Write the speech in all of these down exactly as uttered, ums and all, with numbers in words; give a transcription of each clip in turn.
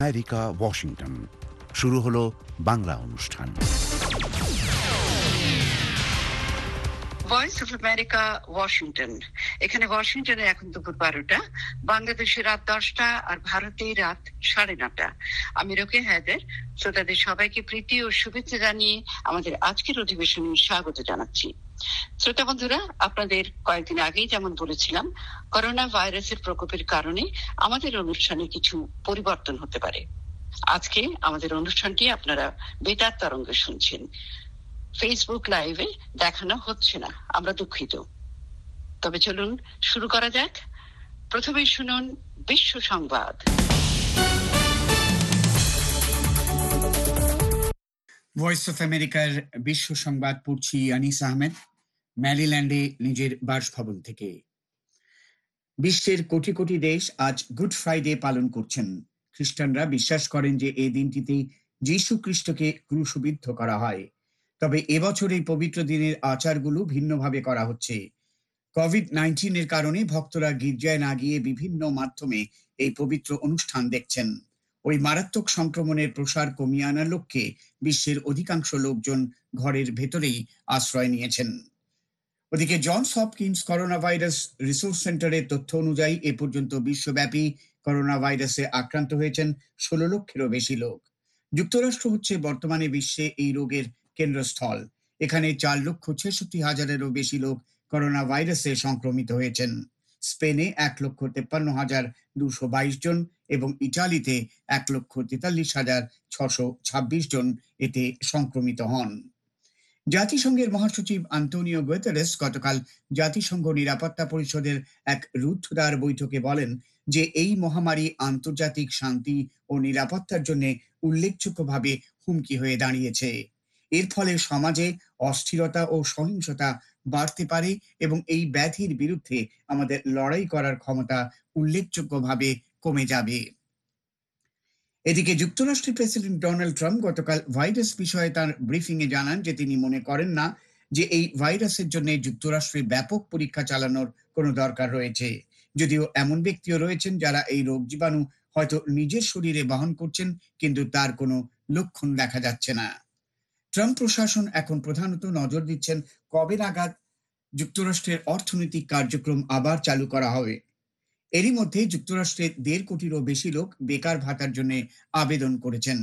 America Washington শুরু হলো বাংলা অনুষ্ঠান। Voice of America Washington. এখানে ওয়াশিংটনে এখন দুপুর বারোটা, বাংলাদেশে রাত দশটা, আর ভারতে রাত সাড়ে নটা। আমি রোকেয়া হায়দার শ্রোতাদের সবাইকে প্রীতি ও শুভেচ্ছা জানিয়ে আমাদের আজকের অধিবেশনে স্বাগত জানাচ্ছি। শ্রোতা বন্ধুরা, আপনাদের কয়েকদিন আগেই যেমন বলেছিলাম, করোনা ভাইরাসের প্রকোপের কারণে আমাদের অনুষ্ঠানে কিছু পরিবর্তন হতে পারে। আজকে আমাদের অনুষ্ঠানটি আপনারা বেতার তরঙ্গে শুনছেন, ফেসবুক লাইভে দেখানো হচ্ছে না, আমরা দুঃখিত। তবে চলুন শুরু করা যাক। প্রথমে শুনুন বিশ্ব সংবাদ। ভয়েস অফ আমেরিকার বিশ্ব সংবাদ পড়ছি আনিস আহমেদ, ম্যারিল্যান্ডে নিজের বাসভবন থেকে। বিশ্বের কোটি কোটি দেশ আজ গুড ফ্রাইডে পালন করছেন। খ্রিস্টানরা বিশ্বাস করেন যে এই দিনটিতে যীশু খ্রিস্টকে ক্রুশবিদ্ধ করা হয়। তবে এবছর এই পবিত্র দিনের আচারগুলো ভিন্নভাবে করা হচ্ছে। কোভিড নাইন্টিন এর কারণে ভক্তরা গির্জায় না গিয়ে বিভিন্ন মাধ্যমে এই পবিত্র অনুষ্ঠান দেখছেন। ওই মারাত্মক সংক্রমণের প্রসার কমিয়ে আনার লক্ষ্যে বিশ্বের অধিকাংশ লোকজন ঘরের ভেতরেই আশ্রয় নিয়েছেন। ওদিকে Johns Hopkins corona virus resource সেন্টারের তথ্য অনুযায়ী এ পর্যন্ত বিশ্বব্যাপী করোনা ভাইরাসে আক্রান্ত হয়েছেন ষোলো লক্ষেরও বেশি লোক। যুক্তরাষ্ট্র হচ্ছে বর্তমানে বিশ্বে এই রোগের কেন্দ্রস্থল। এখানে চার লক্ষ ছেষট্টি হাজারেরও বেশি লোক করোনা ভাইরাসে সংক্রমিত হয়েছেন। স্পেনে এক লক্ষ তেপ্পান্ন হাজার দুশো বাইশ জন এবং ইটালিতে এক লক্ষ তেতাল্লিশ হাজার ছশো ছাব্বিশ জন এতে সংক্রমিত হন। জাতিসংঘের মহাসচিব আন্তোনিও গুতেরেস গতকাল জাতিসংঘ নিরাপত্তা পরিষদের এক রুদ্ধদ্বার বৈঠকে বলেন যে এই মহামারী আন্তর্জাতিক শান্তি ও নিরাপত্তার জন্য উল্লেখযোগ্যভাবে হুমকি হয়ে দাঁড়িয়েছে। এর ফলে সমাজে অস্থিরতা ও সহিংসতা বাড়তে পারে এবং এই ব্যাধির বিরুদ্ধে আমাদের লড়াই করার ক্ষমতা উল্লেখযোগ্যভাবে কমে যাবে। এদিকে যুক্তরাষ্ট্রের প্রেসিডেন্ট ডোনাল্ড ট্রাম্প গতকাল ভাইরাস বিষয়ে তার ব্রিফিং এ জানান যে তিনি মনে করেন না যে এই ভাইরাসের জন্য যুক্তরাষ্ট্রে ব্যাপক পরীক্ষা চালানোর কোনো দরকার রয়েছে। যদিও এমন ব্যক্তিও রয়েছেন যারা এই রোগ জীবাণু হয়তো নিজের শরীরে বহন করছেন, কিন্তু তার কোনো লক্ষণ দেখা যাচ্ছে না। ট্রাম্প প্রশাসন এখন প্রধানত নজর দিচ্ছেন কবে নাগাদ যুক্তরাষ্ট্রের অর্থনৈতিক কার্যক্রম আবার চালু করা হবে। এরই মধ্যে যুক্তরাষ্ট্রের দেড় কোটিরও বেশি লোক বেকার ভাতার জন্য আবেদন করেছেন।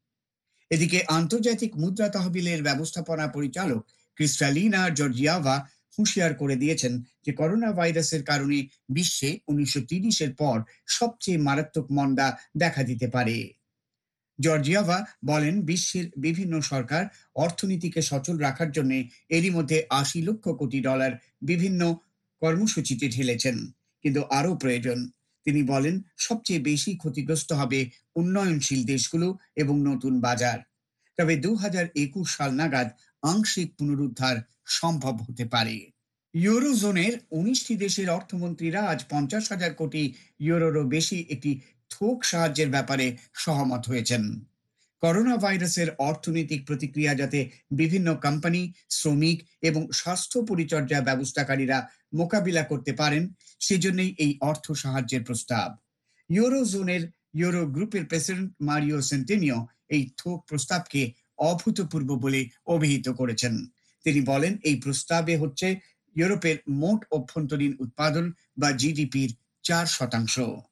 এদিকে আন্তর্জাতিক মুদ্রা তহবিলের ব্যবস্থাপনা পরিচালক ক্রিস্টালিনা জর্জিয়াভা হুঁশিয়ার করে দিয়েছেন যে করোনা ভাইরাসের কারণে বিশ্বে উনিশশো তিরিশের পর সবচেয়ে মারাত্মক মন্দা দেখা দিতে পারে। জর্জিয়াভা বলেন, বিশ্বের বিভিন্ন সরকার অর্থনীতিকে সচল রাখার জন্য এরই মধ্যে আশি লক্ষ কোটি ডলার বিভিন্ন কর্মসূচিতে ঢেলেছেন, কিন্তু আরো প্রয়োজন। তিনি বলেন, সবচেয়ে বেশি ক্ষতিগ্রস্ত হবে উন্নয়নশীল দেশগুলো এবং নতুন বাজার। তবে দু হাজার একুশ সাল নাগাদ আংশিক পুনরুদ্ধার সম্ভব হতে পারে। ইউরোজোনের উনিশটি দেশের অর্থমন্ত্রীরা আজ পঞ্চাশ হাজার কোটি ইউরোরও বেশি একটি থোক সাহায্যের ব্যাপারে সহমত হয়েছেন। করোনা ভাইরাসের অর্থনৈতিক প্রতিক্রিয়া যাতে বিভিন্ন কোম্পানি, শ্রমিক এবং স্বাস্থ্য পরিচর্যা ব্যবস্থাকারীরা মোকাবিলা করতে পারেন, সেজন্যই এই অর্থ সাহায্যের প্রস্তাব। ইউরোজোনের euro group president Mario Centeno এই থোক প্রস্তাবকে অভূতপূর্ব বলে অভিহিত করেছেন। তিনি বলেন, এই প্রস্তাবে হচ্ছে ইউরোপের মোট অভ্যন্তরীণ উৎপাদন বা জিডিপির চার শতাংশ।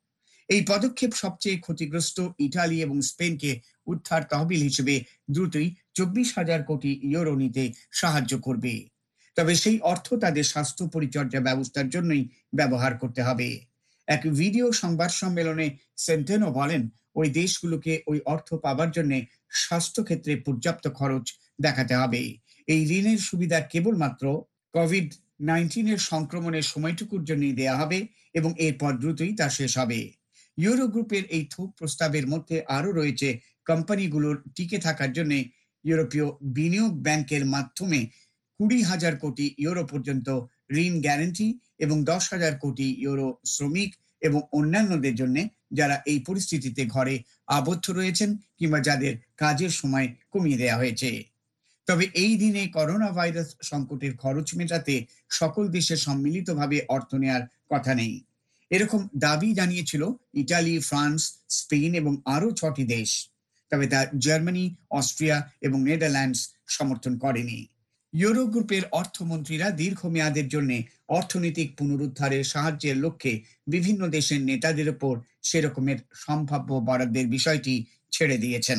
এই পদক্ষেপ সবচেয়ে ক্ষতিগ্রস্ত ইটালি এবং স্পেনকে উদ্ধার তহবিল হিসেবে দ্রুতই চব্বিশ হাজার কোটি ইউরো নিতে সাহায্য করবে। তবে সেই অর্থ তাদের স্বাস্থ্য পরিচর্যা ব্যবস্থার জন্যই ব্যবহার করতে হবে। এক ভিডিও সংবাদ সম্মেলনে সেন্টেনো বলেন, ওই দেশগুলোকে ওই অর্থ পাবার জন্য স্বাস্থ্য ক্ষেত্রে পর্যাপ্ত খরচ দেখাতে হবে। এই ঋণের সুবিধা কেবলমাত্র কোভিড নাইন্টিন এর সংক্রমণের সময়টুকুর জন্যই দেয়া হবে এবং এরপর দ্রুতই তা শেষ হবে। ইউরো গ্রুপের এই থোক প্রস্তাবের মধ্যে আরো রয়েছে কোম্পানিগুলোর টিকে থাকার জন্য ইউরোপীয় বিনিয়োগ ব্যাংকের মাধ্যমে কুড়ি হাজার কোটি ইউরো পর্যন্ত ঋণ গ্যারান্টি এবং দশ হাজার কোটি ইউরো শ্রমিক এবং অন্যান্যদের জন্য যারা এই পরিস্থিতিতে ঘরে আবদ্ধ রয়েছেন কিংবা যাদের কাজের সময় কমিয়ে দেওয়া হয়েছে। তবে এই দিনে করোনা ভাইরাস সংকটের খরচ মেটাতে সকল দেশের সম্মিলিতভাবে অর্থ নেওয়ার কথা নেই। এরকম দাবি জানিয়েছিল ইটালি, ফ্রান্স, স্পেন এবং আরও ছটি দেশ। তবে তা জার্মানি, অস্ট্রিয়া এবং নেদারল্যান্ডস সমর্থন করেনি। ইউরো গ্রুপের অর্থমন্ত্রীরা দীর্ঘমেয়াদের জন্য অর্থনৈতিক পুনরুদ্ধারের সাহায্যের লক্ষ্যে বিভিন্ন দেশের নেতাদের ওপর সেরকমের সম্ভাব্য বরাদ্দের বিষয়টি ছেড়ে দিয়েছেন।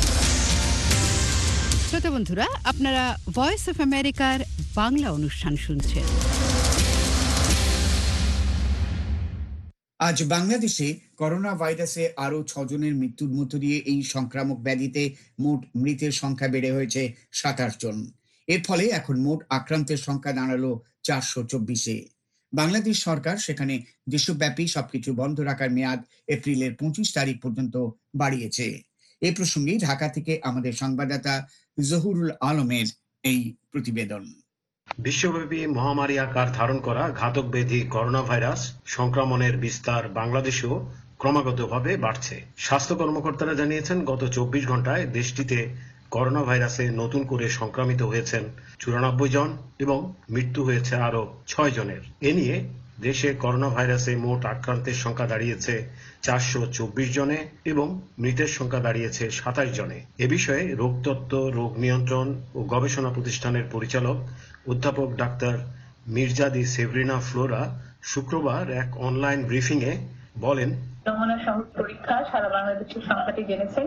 শ্রোতা বন্ধুরা, আপনারা ভয়েস অফ আমেরিকার বাংলা অনুষ্ঠান শুনছেন। আজ বাংলাদেশে করোনা ভাইরাসে আরো ছজনের মৃত্যুর মধ্য দিয়ে এই সংক্রামক ব্যাধিতে মোট মৃতের সংখ্যা বেড়ে হয়েছে সাতাশ জন। এর ফলে এখন মোট আক্রান্তের সংখ্যা দাঁড়ালো চারশো চব্বিশে। বাংলাদেশ সরকার সেখানে দেশব্যাপী সবকিছু বন্ধ রাখার মেয়াদ এপ্রিলের পঁচিশ তারিখ পর্যন্ত বাড়িয়েছে। এ প্রসঙ্গে ঢাকা থেকে আমাদের সংবাদদাতা জহুরুল আলমের এই প্রতিবেদন। বিশ্বব্যাপী মহামারী আকার ধারণ করা ঘাতক ব্যাধি করোনা ভাইরাস সংক্রমণের বিস্তার বাংলাদেশেও ক্রমাগতভাবে বাড়ছে। স্বাস্থ্য কর্মকর্তারা জানিয়েছেন, গত চব্বিশ ঘন্টায় দেশটিতে করোনা ভাইরাসে নতুন করে সংক্রমিত হয়েছেন চুরানব্বই জন এবং মৃত্যু হয়েছে আরো ছয় জনের। এ নিয়ে দেশে করোনা ভাইরাসে মোট আক্রান্তের সংখ্যা দাঁড়িয়েছে চারশো চব্বিশ জনে এবং মৃতের সংখ্যা দাঁড়িয়েছে সাতাশ জনে। এ বিষয়ে রোগতত্ত্ব, রোগ নিয়ন্ত্রণ ও গবেষণা প্রতিষ্ঠানের পরিচালক অধ্যাপক ডাক্তার মির্জাদি সেভরিনা ফ্লোরা শুক্রবার এক অনলাইন ব্রিফিংয়ে বলেন, নমুনা সহ পরীক্ষা সারা বাংলাদেশের সংখ্যাটি জেনেছেন।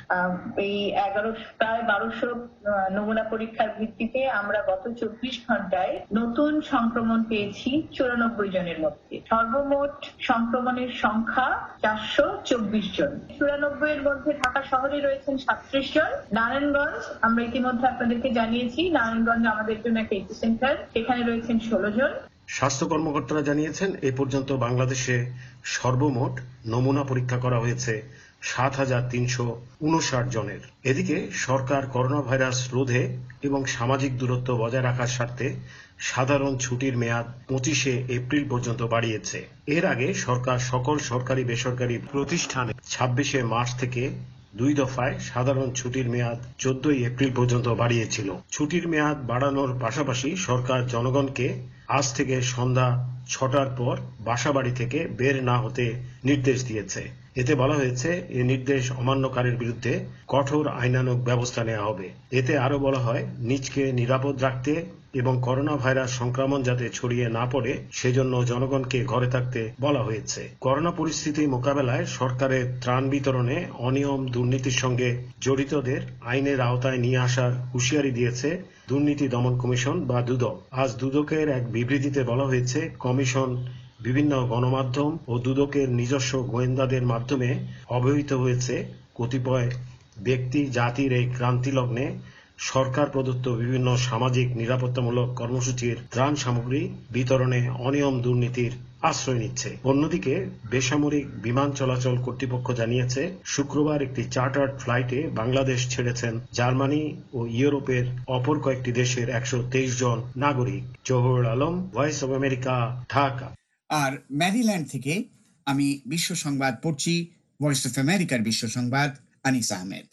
এই এগারো প্রায় বারোশো নমুনা পরীক্ষার ভিত্তিতে আমরা গত চব্বিশ ঘন্টায় নতুন সংক্রমণ পেয়েছি চুরানব্বই জনের মধ্যে। সর্বমোট সংক্রমণের সংখ্যা চারশো চব্বিশ জন। চুরানব্বই এর মধ্যে ঢাকা শহরে রয়েছেন সাতত্রিশ জন। নারায়ণগঞ্জ আমরা ইতিমধ্যে আপনাদেরকে জানিয়েছি, নারায়ণগঞ্জ আমাদের জন্য একটা এপি সেন্টার, সেখানে রয়েছেন ষোলো জন। স্বাস্থ্য কর্মকর্তারা জানিয়েছেন, এ পর্যন্ত বাংলাদেশে সর্বমোট নমুনা পরীক্ষা করা হয়েছে সাত হাজার তিনশো উনষাট জনের। এদিকে সরকার করোনা ভাইরাস রোধে এবং সামাজিক দূরত্ব বজায় রাখার স্বার্থে সাধারণ ছুটির মেয়াদ পঁচিশে এপ্রিল পর্যন্ত বাড়িয়েছে। এর আগে সরকার সকল সরকারি বেসরকারি প্রতিষ্ঠানে ছাব্বিশে মার্চ থেকে দুই দফায় সাধারণ ছুটির মেয়াদ চোদ্দই এপ্রিল পর্যন্ত বাড়িয়েছিল। ছুটির মেয়াদ বাড়ানোর পাশাপাশি সরকার জনগণকে আজ থেকে সন্ধ্যা ছটার পর বাসাবাড়ি থেকে বের না হতে নির্দেশ দিয়েছে। এতে বলা হয়েছে, এ নির্দেশ অমান্যকারীর বিরুদ্ধে কঠোর আইনানুগ ব্যবস্থা নেওয়া হবে। এতে আরো বলা হয়, নিজকে নিরাপদ রাখতে এবং করোনা ভাইরাস সংক্রমণ যাতে ছড়িয়ে না পড়ে সেজন্য জনগণকে ঘরে থাকতে বলা হয়েছে। করোনা পরিস্থিতি মোকাবেলায় সরকারের ত্রাণ বিতরণে অনিয়ম দুর্নীতির সঙ্গে জড়িতদের আইনের আওতায় নিয়ে আসার হুঁশিয়ারি দিয়েছে দুর্নীতি দমন কমিশন বা দুদক। আজ দুদকের এক বিবৃতিতে বলা হয়েছে, কমিশন বিভিন্ন গণমাধ্যম ও দুদকের নিজস্ব গোয়েন্দাদের মাধ্যমে অবহিত হয়েছে কতিপয় ব্যক্তি জাতির এই ক্রান্তি লগ্নে সরকার প্রদত্ত বিভিন্ন সামাজিক নিরাপত্তামূলক কর্মসূচির ত্রাণ সামগ্রী বিতরণে অনিয়ম দুর্নীতির আশ্রয় নিচ্ছে। অন্যদিকে বেসামরিক বিমান চলাচল কর্তৃপক্ষ জানিয়েছে, শুক্রবার একটি চার্টার্ড ফ্লাইটে বাংলাদেশ ছেড়েছেন জার্মানি ও ইউরোপের অপর কয়েকটি দেশের একশো তেইশ জন নাগরিক। Zahurul Alam, Voice of America, Dhaka. আর ম্যারিল্যান্ড থেকে আমি বিশ্ব সংবাদ পড়ছি, ভয়েস অফ আমেরিকার বিশ্ব সংবাদ, আনিস আহমেদ।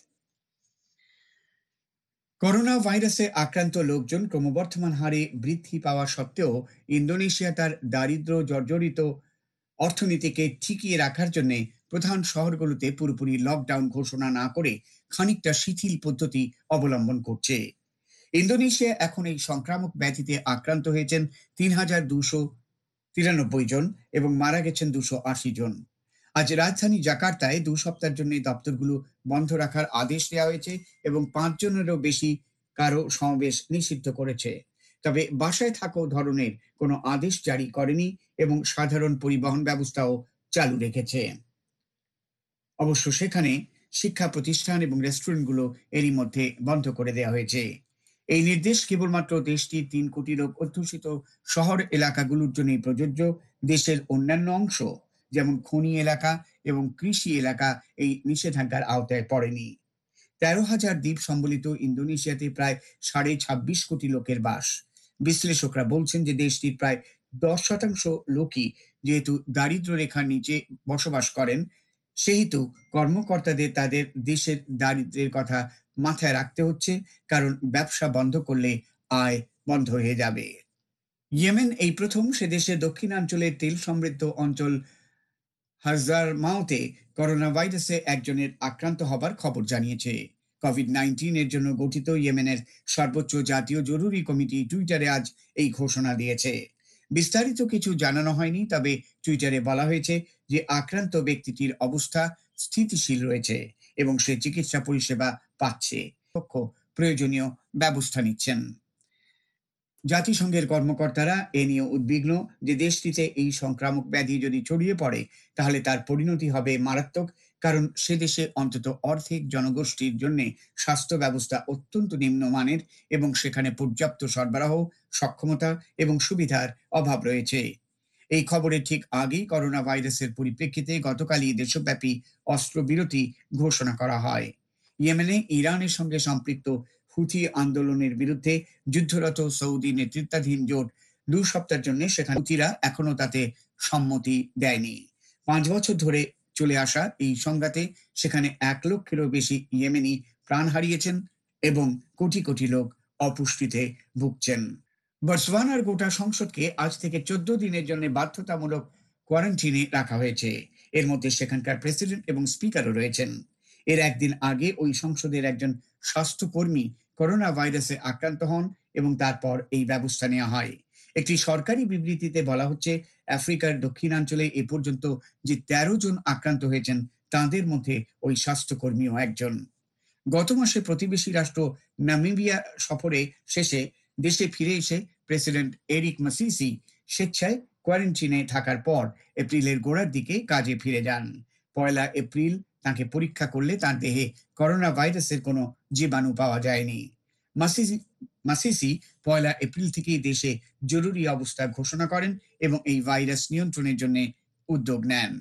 করোনা ভাইরাসে আক্রান্ত লোকজন ক্রমবর্ধমান হারে বৃদ্ধি পাওয়া সত্ত্বেও ইন্দোনেশিয়া তার দারিদ্র জর্জরিত অর্থনীতিকে টিকিয়ে রাখার জন্য প্রধান শহরগুলোতে পুরোপুরি লকডাউন ঘোষণা না করে খানিকটা শিথিল পদ্ধতি অবলম্বন করছে। ইন্দোনেশিয়া এখন এই সংক্রামক ব্যাধিতে আক্রান্ত হয়েছেন তিন হাজার দুশো তিরানব্বই জন এবং মারা গেছেন দুশো আশি জন। আজ রাজধানী জাকার্তায় দু সপ্তাহের জন্য দপ্তরগুলো বন্ধ রাখার আদেশ দেওয়া হয়েছে এবং পাঁচ জনেরও বেশি কারো সমাবেশ নিষিদ্ধ করেছে। তবে বাসায় থাকো ধরনের কোনো আদেশ জারি করেনি এবং সাধারণ পরিবহন ব্যবস্থাও চালু রেখেছে। অবশ্য সেখানে শিক্ষা প্রতিষ্ঠান এবং রেস্টুরেন্টগুলো এরই মধ্যে বন্ধ করে দেওয়া হয়েছে। এই নির্দেশ কেবলমাত্র দেশটির তিন কোটিরও অধ্যুষিত শহর এলাকাগুলোর জন্যই প্রযোজ্য। দেশের অন্যান্য অংশ যেমন খনি এলাকা এবং কৃষি এলাকা এই নিষেধাজ্ঞার আওতায় পড়েনি। তেরো হাজার দ্বীপ সম্বলিত ইন্দোনেশিয়াতে প্রায় সাড়ে ছাব্বিশ কোটি লোকের বাস। বিশ্লেষকরা বলছেন যে দেশটির প্রায় দশ শতাংশ লোকই যেহেতু দারিদ্র রেখার নিচে বসবাস করেন, সেহেতু কর্মকর্তাদের তাদের দেশের দারিদ্রের কথা মাথায় রাখতে হচ্ছে, কারণ ব্যবসা বন্ধ করলে আয় বন্ধ হয়ে যাবে। ইয়েমেন এই প্রথম সে দেশের দক্ষিণাঞ্চলের তেল সমৃদ্ধ অঞ্চল হাজারমাউতে করোনা ভাইরাসে একজনের আক্রান্ত হবার খবর জানিয়েছে। কোভিড নাইন্টিন এর জন্য গঠিত ইয়েমেনের সর্বোচ্চ জাতীয় জরুরি কমিটি টুইটারে আজ এই ঘোষণা দিয়েছে। বিস্তারিত কিছু জানানো হয়নি, তবে টুইটারে বলা হয়েছে যে আক্রান্ত ব্যক্তিটির অবস্থা স্থিতিশীল রয়েছে এবং সে চিকিৎসা পরিষেবা পাচ্ছে। পক্ষ প্রয়োজনীয় ব্যবস্থা নিচ্ছেন। জাতিসংঘের কর্মকর্তারা এ নিয়ে উদ্বিগ্ন যে দেশটিতে এই সংক্রামক ব্যাধি যদি ছড়িয়ে পড়ে তাহলে তার পরিণতি হবে মারাত্মক, কারণ সে দেশে অন্তত অর্ধেক জনগোষ্ঠীর জন্য স্বাস্থ্য ব্যবস্থা অত্যন্ত নিম্নমানের এবং সেখানে পর্যাপ্ত সরবরাহ সক্ষমতা এবং সুবিধার অভাব রয়েছে। এই খবরের ঠিক আগেই করোনা ভাইরাসের পরিপ্রেক্ষিতে গতকালই দেশব্যাপী অস্ত্রবিরতি ঘোষণা করা হয়। ইয়েমেনে ইরানের সঙ্গে সম্পৃক্ত হুথি আন্দোলনের বিরুদ্ধে যুদ্ধরত সৌদি নেতৃত্বাধীন জোট দু সপ্তাহের জন্য সেখানে হুথিরা এখনো তাতে সম্মতি দেয়নি। পাঁচ বছর ধরে চলে আসা এই সংঘাতে সেখানে এক লক্ষেরও বেশি ইয়েমেনি প্রাণ হারিয়েছেন এবং কোটি কোটি লোক অপুষ্টিতে ভুগছেন। বটসওয়ানার গোটা সংসদকে আজ থেকে চোদ্দ দিনের জন্য বাধ্যতামূলক কোয়ারেন্টিনে রাখা হয়েছে। এর মধ্যে সেখানকার প্রেসিডেন্ট এবং স্পিকারও রয়েছেন। এর একদিন আগে ওই সংসদের একজন স্বাস্থ্যকর্মী করোনা ভাইরাসে আক্রান্ত হন এবং তারপর এই ব্যবস্থা নেওয়া হয়। একটি সরকারি বিবৃতিতে বলা হচ্ছে, আফ্রিকার দক্ষিণাঞ্চলে এ পর্যন্ত যে তেরো জন আক্রান্ত হয়েছেন তাদের মধ্যে ওই স্বাস্থ্যকর্মীও একজন। গত মাসে প্রতিবেশী রাষ্ট্র নামিবিয়া সফরে শেষে দেশে ফিরে এসে প্রেসিডেন্ট এরিক মাসিসি স্বেচ্ছায় কোয়ারেন্টিনে থাকার পর এপ্রিলের গোড়ার দিকে কাজে ফিরে যান। পয়লা এপ্রিল তাকে পরীক্ষা করলে তার দেহে করোনা ভাইরাসের কোনো জীবাণু পাওয়া যায়নি। মাসিসি মাসিসি পয়লা এপ্রিল থেকেই দেশে জরুরি অবস্থা ঘোষণা করেন এবং এই ভাইরাস নিয়ন্ত্রণের জন্য উদ্যোগ নেন।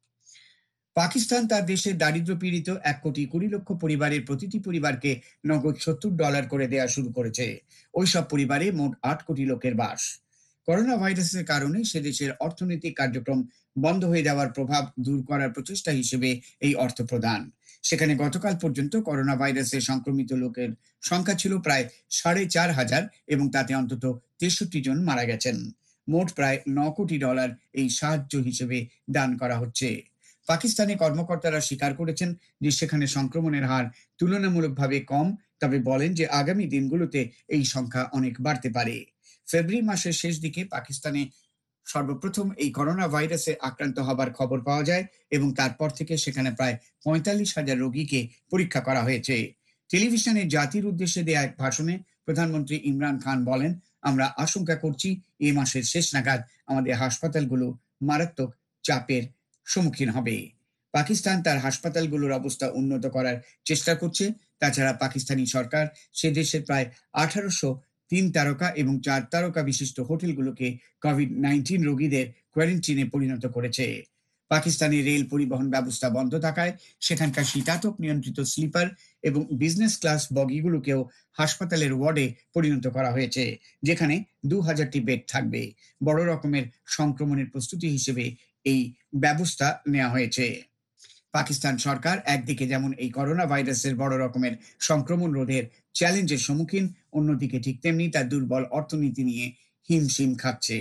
পাকিস্তান তার দেশের দারিদ্র পীড়িত এক কোটি কুড়ি লক্ষ পরিবারের প্রতিটি পরিবারকে নগদ সত্তর ডলার করে দেওয়া শুরু করেছে। ওইসব পরিবারে মোট আট কোটি লোকের বাস। করোনা ভাইরাসের কারণে সে দেশের অর্থনৈতিক কার্যক্রম বন্ধ হয়ে যাওয়ার প্রভাব দূর করার প্রচেষ্টা হিসেবে এই অর্থ প্রদান। সেখানে গতকাল পর্যন্ত করোনা ভাইরাসে সংক্রমিত লোকের সংখ্যা ছিল প্রায় সাড়ে চার হাজার এবং তাতে অন্তত তেষট্টি জন মারা গেছেন। মোট প্রায় ন কোটি ডলার এই সাহায্য হিসেবে দান করা হচ্ছে। পাকিস্তানি কর্মকর্তারা স্বীকার করেছেন যে সেখানে সংক্রমণের হার তুলনামূলকভাবে কম, তবে বলেন যে আগামী দিনগুলোতে এই সংখ্যা অনেক বাড়তে পারে। ফেব্রুয়ারি মাসের শেষ দিকে পাকিস্তানে সর্বপ্রথম এই করোনা ভাইরাসে আক্রান্ত হবার খবর পাওয়া যায় এবং তারপর থেকে সেখানে প্রায় পঁয়তাল্লিশ হাজার রোগীকে পরীক্ষা করা হয়েছে। টেলিভিশনে জাতির উদ্দেশ্যে দেয়া এক ভাষণে প্রধানমন্ত্রী ইমরান খান বলেন, আমরা আশঙ্কা করছি এই মাসের শেষ নাগাদ আমাদের হাসপাতালগুলো মারাত্মক চাপের সম্মুখীন হবে। পাকিস্তান তার হাসপাতালগুলোর অবস্থা উন্নত করার চেষ্টা করছে। তাছাড়া পাকিস্তানি সরকার সে দেশের প্রায় আঠারোশো তিন তারকা এবং চার তারকা বিশিষ্ট হোটেলগুলোকে কোভিড নাইন্টিন রোগীদের কোয়ারেন্টিনে পরিণত করেছে। পাকিস্তানের রেল পরিবহন ব্যবস্থা বন্ধ থাকায় সেখানকার শীতাতপ নিয়ন্ত্রিত স্লিপার এবং বিজনেস ক্লাস বগিগুলোকেও হাসপাতালের ওয়ার্ডে পরিণত করা হয়েছে, যেখানে দু হাজারটি বেড থাকবে। বড় রকমের সংক্রমণের প্রস্তুতি হিসেবে এই ব্যবস্থা নেওয়া হয়েছে। পাকিস্তান সরকার একদিকে যেমন এই করোনা ভাইরাসের বড় রকমের সংক্রমণ রোধের চ্যালেঞ্জের সম্মুখীন, অন্যদিকে ঠিক তেমনি তার দুর্বল অর্থনীতি নিয়ে হিমশিম খাচ্ছে।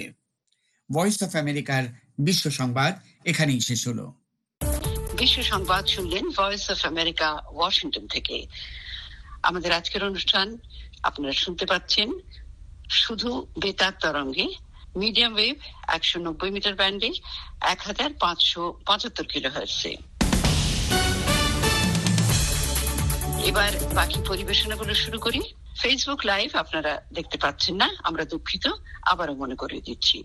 ভয়েস অফ আমেরিকার বিশ্ব সংবাদ এখানেই শেষ হলো। বিশ্ব সংবাদ শুনলেন ভয়েস অফ আমেরিকা ওয়াশিংটন থেকে। আমাদের আজকের অনুষ্ঠান আপনারা শুনতে পাচ্ছেন শুধু বেতার তরঙ্গে, মিডিয়াম ওয়েভ একশো নব্বই মিটার ব্যান্ডে এক হাজার পাঁচশো পঁচাত্তর কিলো হার্টজে। এবার বাকি পরিবেশনাগুলো শুরু করি। ফেসবুক লাইভ আপনারা দেখতে পাচ্ছেন না, আমরা দুঃখিত, আবারও মনে করে দিচ্ছি।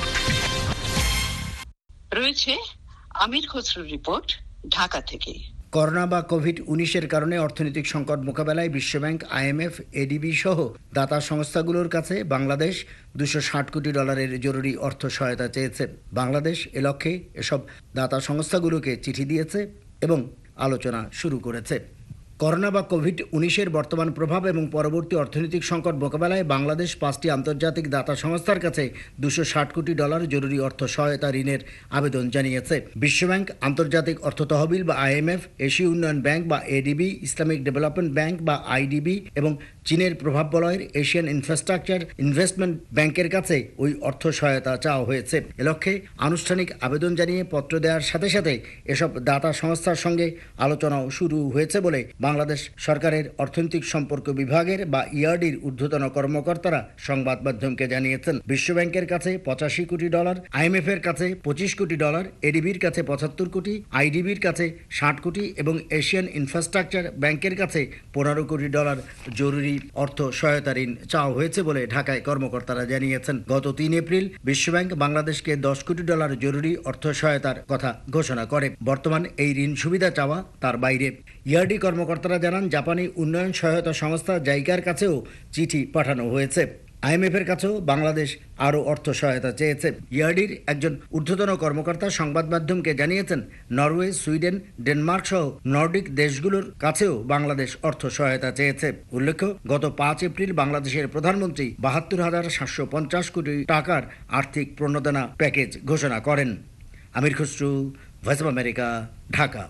রয়েছে আমির খসরুর রিপোর্ট ঢাকা থেকে। করোনা বা কোভিড উনিশের কারণে অর্থনৈতিক সংকট মোকাবেলায় বিশ্বব্যাংক, আইএমএফ, এডিবি সহ দাতা সংস্থাগুলোর কাছে বাংলাদেশ দুশো ষাট কোটি ডলারের জরুরি অর্থ সহায়তা চেয়েছে। বাংলাদেশ এ লক্ষ্যে এসব দাতা সংস্থাগুলোকে চিঠি দিয়েছে এবং আলোচনা শুরু করেছে। করোনা বা কোভিড উনিশের বর্তমান প্রভাব এবং পরবর্তী অর্থনৈতিক সংকট মোকাবেলায় বাংলাদেশ পাঁচটি আন্তর্জাতিক দাতা সংস্থার কাছে দুশো ষাট কোটি ডলার জরুরি অর্থ সহায়তা ঋণের আবেদন জানিয়েছে। বিশ্বব্যাংক, আন্তর্জাতিক অর্থ তহবিল বা আইএমএফ, এশীয় উন্নয়ন ব্যাংক বা এডিবি, ইসলামিক ডেভেলপমেন্ট ব্যাংক বা আইডিবি এবং চীনের প্রভাব বলয়ের এশিয়ান ইনফ্রাস্ট্রাকচার ইনভেস্টমেন্ট ব্যাংকের কাছে ওই অর্থ সহায়তা চাওয়া হয়েছে। এ লক্ষ্যে আনুষ্ঠানিক আবেদন জানিয়ে পত্র দেওয়ার সাথে সাথে এসব দাতা সংস্থার সঙ্গে আলোচনাও শুরু হয়েছে বলে বাংলাদেশ সরকারের অর্থনৈতিক সম্পর্ক বিভাগের বা ইআরডির ঊর্ধ্বতন কর্মকর্তারা সংবাদ মাধ্যমকে জানিয়েছেন। বিশ্বব্যাংকের কাছে পঁচাশি কোটি ডলার, আইএমএফ এর কাছে পঁচিশ কোটি ডলার, এডিবির কাছে পঁচাত্তর কোটি, আইডিবির কাছে ষাট কোটি এবং এশিয়ান ইনফ্রাস্ট্রাকচার ব্যাংকের কাছে পনেরো কোটি ডলার জরুরি অর্থ সহায়তা ঋণ চাওয়া হয়েছে বলে ঢাকায় কর্মকর্তারা জানিয়েছেন। গত তিন এপ্রিল বিশ্বব্যাংক বাংলাদেশকে দশ কোটি ডলার জরুরি অর্থ সহায়তার কথা ঘোষণা করে। বর্তমান এই ঋণ সুবিধা চাওয়া তার বাইরে। ইআরডি কর্মকর্তারা জানান, জাপানি উন্নয়ন সহায়তা সংস্থা জাইকার কাছেও চিঠি পাঠানো হয়েছে। আইএমএফ এর কাছেও বাংলাদেশ আরও অর্থ সহায়তা চেয়েছে। ইআরডির একজন ঊর্ধ্বতন কর্মকর্তা সংবাদ মাধ্যমকে জানিয়েছেন, নরওয়ে, সুইডেন, ডেনমার্ক সহ নর্ডিক দেশগুলোর কাছেও বাংলাদেশ অর্থ সহায়তা চেয়েছে। উল্লেখ্য, গত পাঁচ এপ্রিল বাংলাদেশের প্রধানমন্ত্রী বাহাত্তর হাজার সাতশো পঞ্চাশ কোটি টাকার আর্থিক প্রণোদনা প্যাকেজ ঘোষণা করেন। Amir Khasru, Voice of America, Dhaka.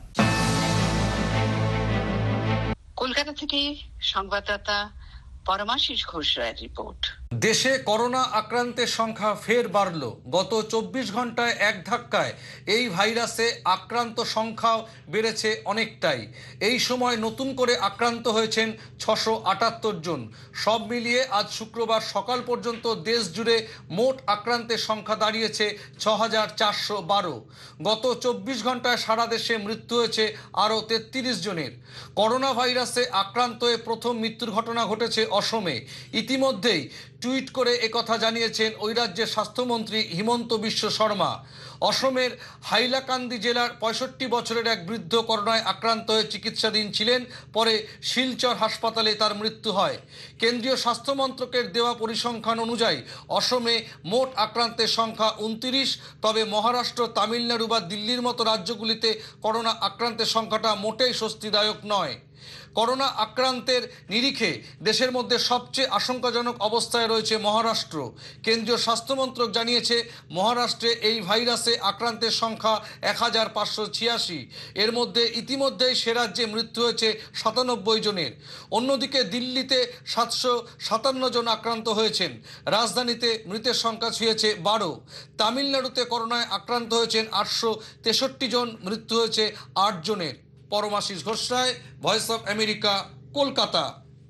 Kolkata থেকে সংবাদদাতা পরমাশিস ঘোষ রায়ের রিপোর্ট। দেশে করোনা আক্রান্তের সংখ্যা ফের বাড়ল। গত চব্বিশ ঘন্টায় এক ধাক্কায় এই ভাইরাসে আক্রান্ত সংখ্যাও বেড়েছে অনেকটাই। এই সময় নতুন করে আক্রান্ত হয়েছেন ছশো আটাত্তর জন। সব মিলিয়ে আজ শুক্রবার সকাল পর্যন্ত দেশ জুড়ে মোট আক্রান্তের সংখ্যা দাঁড়িয়েছে ছ হাজার চারশো বারো। গত চব্বিশ ঘন্টায় সারা দেশে মৃত্যু হয়েছে আরও তেত্রিশ জনের। করোনা ভাইরাসে আক্রান্ত হয়ে প্রথম মৃত্যুর ঘটনা ঘটেছে অসমে। ইতিমধ্যেই টুইট করে একথা জানিয়েছেন ওই রাজ্যের স্বাস্থ্যমন্ত্রী হিমন্ত বিশ্ব শর্মা। অসমের হাইলাকান্দি জেলার পঁয়ষট্টি বছরের এক বৃদ্ধ করোনায় আক্রান্ত হয়ে চিকিৎসাধীন ছিলেন, পরে শিলচর হাসপাতালে তার মৃত্যু হয়। কেন্দ্রীয় স্বাস্থ্য মন্ত্রকের দেওয়া পরিসংখ্যান অনুযায়ী অসমে মোট আক্রান্তের সংখ্যা উনত্রিশ। তবে মহারাষ্ট্র, তামিলনাড়ু বা দিল্লির মতো রাজ্যগুলিতে করোনা আক্রান্তের সংখ্যাটা মোটেই স্বস্তিদায়ক নয়। করোনা আক্রান্তের নিরিখে দেশের মধ্যে সবচেয়ে আশঙ্কাজনক অবস্থায় রয়েছে মহারাষ্ট্র। কেন্দ্রীয় স্বাস্থ্যমন্ত্রক জানিয়েছে, মহারাষ্ট্রে এই ভাইরাসে আক্রান্তের সংখ্যা এক হাজার পাঁচশো ছিয়াশি। এর মধ্যে ইতিমধ্যেই সে রাজ্যে মৃত্যু হয়েছে সাতানব্বই জনের। অন্যদিকে দিল্লিতে সাতশো সাতান্ন জন আক্রান্ত হয়েছেন। রাজধানীতে মৃতের সংখ্যা ছুঁয়েছে বারো। তামিলনাড়ুতে করোনায় আক্রান্ত হয়েছেন আটশো তেষট্টি জন, মৃত্যু হয়েছে আট জনের। Paramashis Ghosh Roy, Voice of America, Kolkata.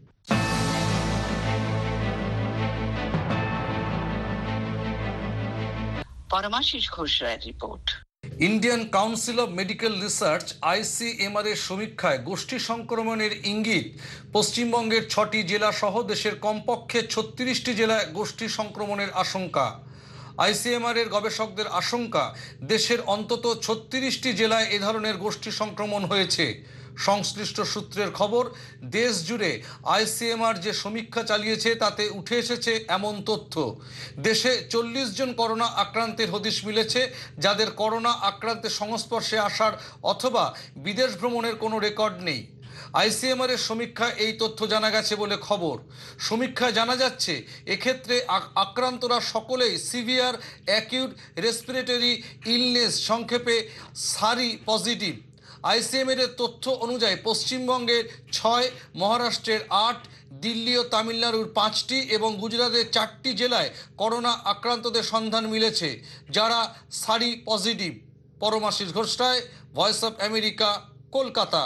Paramashis Ghosh রায়ের report. Indian Council of medical research ICMR এর সমীক্ষায় গোষ্ঠী সংক্রমণের ইঙ্গিত। পশ্চিমবঙ্গের ছটি জেলা সহ দেশের কমপক্ষে ছত্রিশটি জেলায় গোষ্ঠী সংক্রমণের আশঙ্কা। আইসিএমআর এর গবেষকদের আশঙ্কা, দেশের অন্তত ছত্রিশটি জেলায় এ ধরনের গোষ্ঠী সংক্রমণ হয়েছে। সংশ্লিষ্ট সূত্রের খবর, দেশ জুড়ে আইসিএমআর যে সমীক্ষা চালিয়েছে তাতে উঠে এসেছে এমন তথ্য। দেশে চল্লিশ জন করোনা আক্রান্তের হদিশ মিলেছে, যাদের করোনা আক্রান্তের সংস্পর্শে আসার অথবা বিদেশ ভ্রমণের কোনো রেকর্ড নেই। আইসিএমআর এর সমীক্ষায় এই তথ্য জানা গেছে বলে খবর। সমীক্ষায় জানা যাচ্ছে, এক্ষেত্রে আক্রান্তরা সকলেই সিভিয়ার অ্যাকিউট রেসপিরেটরি ইলনেস, সংক্ষেপে সারি পজিটিভ। আইসিএমআর এর তথ্য অনুযায়ী পশ্চিমবঙ্গের ছয়, মহারাষ্ট্রের আট, দিল্লি ও তামিলনাড়ুর পাঁচটি এবং গুজরাটের চারটি জেলায় করোনা আক্রান্তদের সন্ধান মিলেছে, যারা sero positive. Paramashis Ghosh Roy, Voice of America, Kolkata.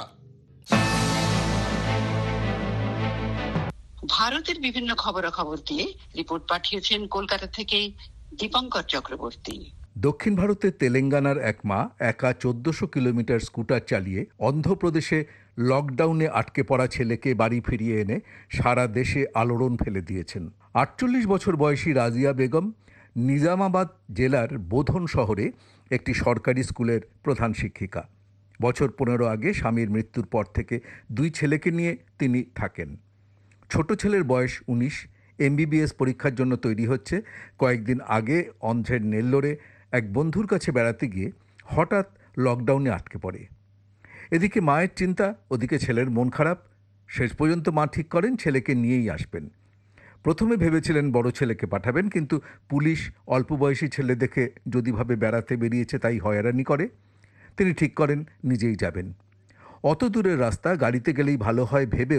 ভারতের বিভিন্ন খবরাখবর দিয়ে রিপোর্ট পাঠিয়েছেন কলকাতা থেকে দীপঙ্কর চক্রবর্তী। দক্ষিণ ভারতের তেলেঙ্গানার এক মা একা চোদ্দশো কিলোমিটার স্কুটার চালিয়ে অন্ধ্রপ্রদেশে লকডাউনে আটকে পড়া ছেলেকে বাড়ি ফিরিয়ে এনে সারা দেশে আলোড়ন ফেলে দিয়েছেন। আটচল্লিশ বছর বয়সী রাজিয়া বেগম নিজামাবাদ জেলার বোধন শহরে একটি সরকারি স্কুলের প্রধান শিক্ষিকা। বছর পনেরো আগে স্বামীর মৃত্যুর পর থেকে দুই ছেলেকে নিয়ে তিনি থাকেন। ছোট ছেলের বয়স উনিশ, এমবিবিএস পরীক্ষার জন্য তৈরি হচ্ছে। কয়েকদিন আগে অন্ধ্রের নেল্লোরে এক বন্ধুর কাছে বেড়াতে গিয়ে হঠাৎ লকডাউনে আটকে পড়ে। এদিকে মায়ের চিন্তা, ওদিকে ছেলের মন খারাপ। শেষ পর্যন্ত মা ঠিক করেন ছেলেকে নিয়েই আসবেন। প্রথমে ভেবেছিলেন বড় ছেলেকে পাঠাবেন, কিন্তু পুলিশ অল্প বয়সী ছেলে দেখে যদি ভাবে বেড়াতে বেরিয়েছে তাই হয়রানি করে, তিনি ঠিক করেন নিজেই যাবেন। অত দূরের রাস্তা গাড়িতে গেলেই ভালো হয় ভেবেও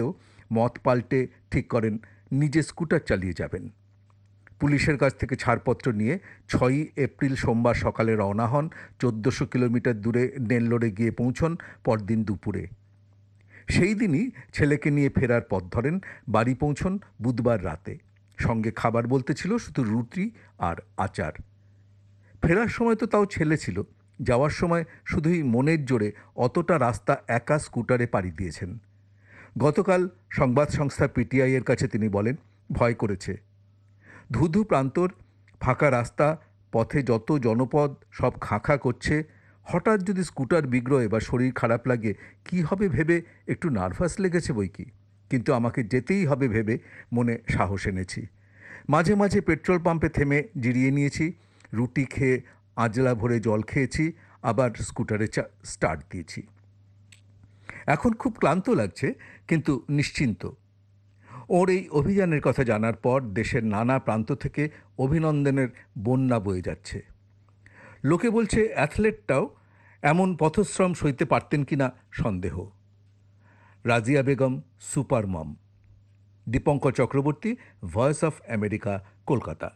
মত পাল্টে ঠিক করেন নিজে স্কুটার চালিয়ে যাবেন। পুলিশের কাছ থেকে ছাড়পত্র নিয়ে ছয়ই এপ্রিল সোমবার সকালে রওনা হন। চোদ্দোশো কিলোমিটার দূরে নেল্লোরে গিয়ে পৌঁছন পরদিন দুপুরে। সেই দিনই ছেলেকে নিয়ে ফেরার পথ ধরেন। বাড়ি পৌঁছন বুধবার রাতে। সঙ্গে খাবার বলতে ছিল শুধু রুটি আর আচার। ফেরার সময় তো তাও ছেলে ছিল, যাওয়ার সময় শুধুই মনের জোরে অতটা রাস্তা একা স্কুটারে পাড়ি দিয়েছেন। গতকাল সংবাদ সংস্থা পিটিআইয়ের কাছে তিনি বলেন, ভয় করেছে। ধুধু প্রান্তর, ফাঁকা রাস্তা, পথে যত জনপদ সব খাঁ খাঁ করছে। হঠাৎ যদি স্কুটার বিগ্রহে বা শরীর খারাপ লাগে কি হবে ভেবে একটু নার্ভাস লেগেছে বই কি, কিন্তু আমাকে যেতেই হবে ভেবে মনে সাহস এনেছি। মাঝে মাঝে পেট্রোল পাম্পে থেমে জিরিয়ে নিয়েছি, রুটি খেয়ে আজলা ভরে জল খেয়েছি, আবার স্কুটারে চা স্টার্ট দিয়েছি। এখন খুব ক্লান্ত লাগছে কিন্তু নিশ্চিন্ত। ওর এই অভিযানের কথা জানার পর দেশের নানা প্রান্ত থেকে অভিনন্দনের বন্যা বয়ে যাচ্ছে। লোকে বলছে অ্যাথলেটটাও এমন পথশ্রম সইতে পারতেন কিনা সন্দেহ। Razia Begum, super mom. Dipankar Chakraborty, Voice of America, Kolkata.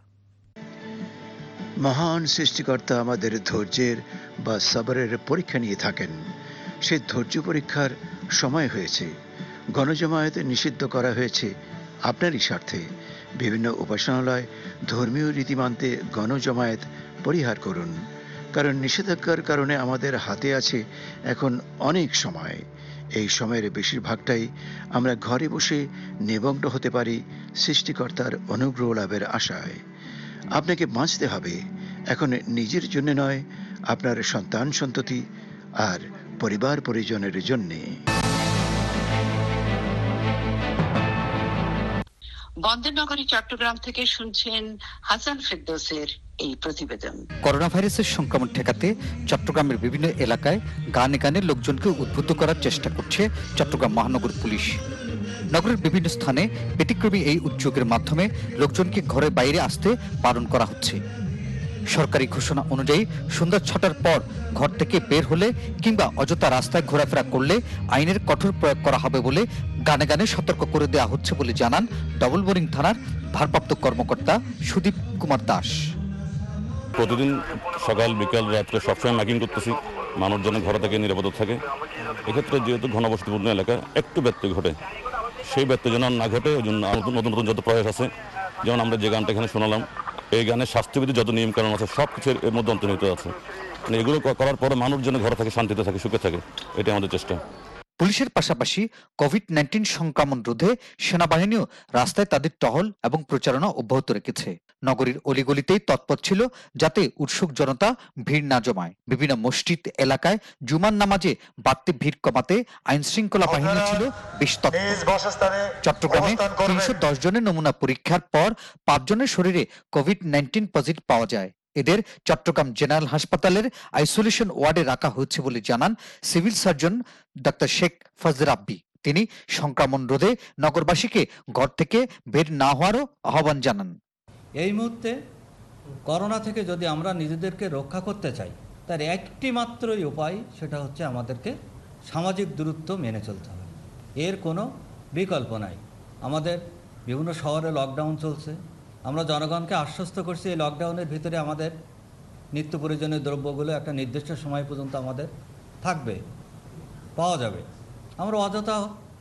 মহান সৃষ্টিকর্তা আমাদের ধৈর্যের বা সবরের পরীক্ষা নিয়ে থাকেন। সেই ধৈর্য পরীক্ষার সময় হয়েছে। গণজমায়েত নিষিদ্ধ করা হয়েছে আপনারই স্বার্থে। বিভিন্ন উপাসনালয় ধর্মীয় রীতি মানতে গণজমায়েত পরিহার করুন, কারণ নিষেধাজ্ঞার কারণে আমাদের হাতে আছে এখন অনেক সময়। এই সময়ের বেশিরভাগটাই আমরা ঘরে বসে নিমগ্ন হতে পারি সৃষ্টিকর্তার অনুগ্রহ লাভের আশায়। আপনাকে বাঁচতে হবে, এখন নিজের জন্য নয়, আপনার সন্তান সন্ততি আর পরিবার পরিজনের জন্যে। বন্দর নগরী চট্টগ্রাম থেকে শুনছেন হাসান ফেরদৌসের এই প্রতিবেদন। করোনা ভাইরাসের সংক্রমণ ঠেকাতে চট্টগ্রামের বিভিন্ন এলাকায় গানে গানে লোকজনকে উদ্বুদ্ধ করার চেষ্টা করছে চট্টগ্রাম মহানগর পুলিশ। নগরের বিভিন্ন স্থানে ব্যতিক্রমী এই উদ্যোগের মাধ্যমে লোকজনকে ঘরের বাইরে আসতে বারণ করা হচ্ছে। সরকারি ঘোষণা অনুযায়ী সন্ধ্যা ছটার পর ঘর থেকে বের হলে কিংবা অযথা রাস্তায় ঘোরাফেরা করলে আইনের কঠোর প্রয়োগ করা হবে বলে গানে গানে সতর্ক করে দেওয়া হচ্ছে বলে জানান ডবল বোরিং থানার ভারপ্রাপ্ত কর্মকর্তা সুদীপ কুমার দাস। প্রতিদিন সকাল বিকাল রাত্রে সবসময় ম্যাকিং করতেছি, মানুষজন ঘরে থেকে নিরাপদ থাকে। এক্ষেত্রে যেহেতু ঘনবসতিপূর্ণ এলাকা একটু ব্যত্যয় ঘটে, সেই ব্যত্যয় যেন না ঘটে ওই জন্য নতুন নতুন যত প্রয়াস আছে, যেমন আমরা যে গানটা এখানে শোনালাম, এই গানের স্বাস্থ্যবিধি যত নিয়ম কানুন আছে সব কিছু এর মধ্যে অন্তর্নিহিত আছে। মানে এগুলো করার পরে মানুষ যেন ঘরে থাকে, শান্তিতে থাকে, সুখে থাকে, এটাই আমাদের চেষ্টা। পুলিশের পাশাপাশি কোভিড নাইন্টিন সংক্রমণ রোধে সেনাবাহিনীও রাস্তায় তাদের টহল এবং প্রচারণা অব্যাহত রেখেছে। নগরীর অলিগলিতেই তৎপর ছিল যাতে উৎসুক জনতা ভিড় না জমায়। বিভিন্ন মসজিদ এলাকায় জুমার নামাজে বাড়তি ভিড় কমাতে আইন শৃঙ্খলা বাহিনী ছিল বেশ তৎপর। চট্টগ্রামে তিনশো দশ জনের নমুনা পরীক্ষার পর পাঁচ জনের শরীরে কোভিড নাইন্টিন পজিটিভ পাওয়া যায়। এদের চট্টগ্রাম জেনারেল হাসপাতালের আইসোলেশন ওয়ার্ডে রাখা হয়েছে বলে জানান civil surgeon doctor Sheikh Fazle Rabbi. তিনি সংক্রমণ রোধে নগরবাসীকে ঘর থেকে বের না হওয়ারও আহ্বান জানান। এই মুহূর্তে করোনা থেকে যদি আমরা নিজেদেরকে রক্ষা করতে চাই তার একটি মাত্রই উপায়, সেটা হচ্ছে আমাদেরকে সামাজিক দূরত্ব মেনে চলতে হবে। এর কোনো বিকল্প নাই। আমাদের বিভিন্ন শহরে লকডাউন চলছে, আমরা জনগণকে আশ্বস্ত করছি এই লকডাউনের ভিতরে আমাদের নিত্য প্রয়োজনীয় দ্রব্যগুলো একটা নির্দিষ্ট সময় পর্যন্ত আমাদের থাকবে, পাওয়া যাবে। আমরা অযথা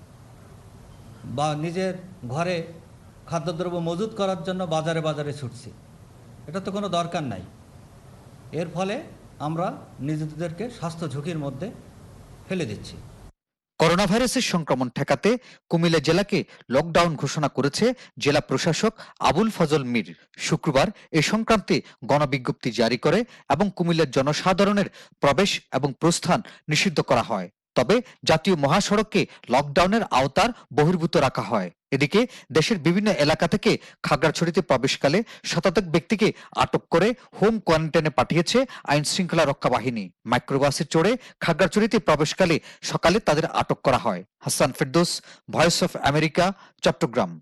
বা নিজের ঘরে খাদ্যদ্রব্য মজুত করার জন্য বাজারে বাজারে ছুটছি, এটা তো কোনো দরকার নাই। এর ফলে আমরা নিজেদেরকে স্বাস্থ্য ঝুঁকির মধ্যে ফেলে দিচ্ছি। করোনা ভাইরাসের সংক্রমণ ঠেকাতে কুমিল্লা জেলাকে লকডাউন ঘোষণা করেছে জেলা প্রশাসক আবুল ফজল মীর। শুক্রবার এ সংক্রান্তে গণবিজ্ঞপ্তি জারি করে এবং কুমিল্লার জনসাধারণের প্রবেশ এবং প্রস্থান নিষিদ্ধ করা হয়। তবে জাতীয় মহাসড়ককে লকডাউনের আওতার বহির্ভূত রাখা হয়। এদিকে দেশের বিভিন্ন এলাকা থেকে খাগড়াছড়িতে প্রবেশকালে শতাধিক ব্যক্তিকে আটক করে হোম কোয়ারেন্টাইনে পাঠিয়েছে আইন শৃঙ্খলা রক্ষা বাহিনী। মাইক্রোবাসে চড়ে খাগড়াছড়িতে প্রবেশকালে সকালে তাদের আটক করা হয়। Hasan Ferdous, Voice of America, Chattogram.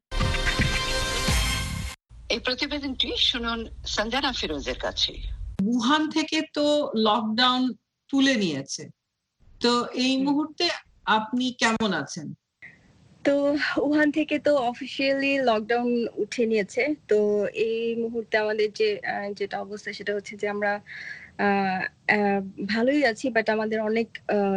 এই প্রতিবেদনটি শুনুন সঞ্জনা ফিরোজের কাছে। উহান থেকে তো লকডাউন তুলে নিয়েছে, তো এই মুহূর্তে আপনি কেমন আছেন? তো উহান থেকে তো অফিসিয়ালি লকডাউন উঠে নিয়েছে। তো এই মুহূর্তে আমাদের যে আহ, যেটা অবস্থা সেটা হচ্ছে যে আমরা আহ, আহ, ভালোই আছি, বাট আমাদের অনেক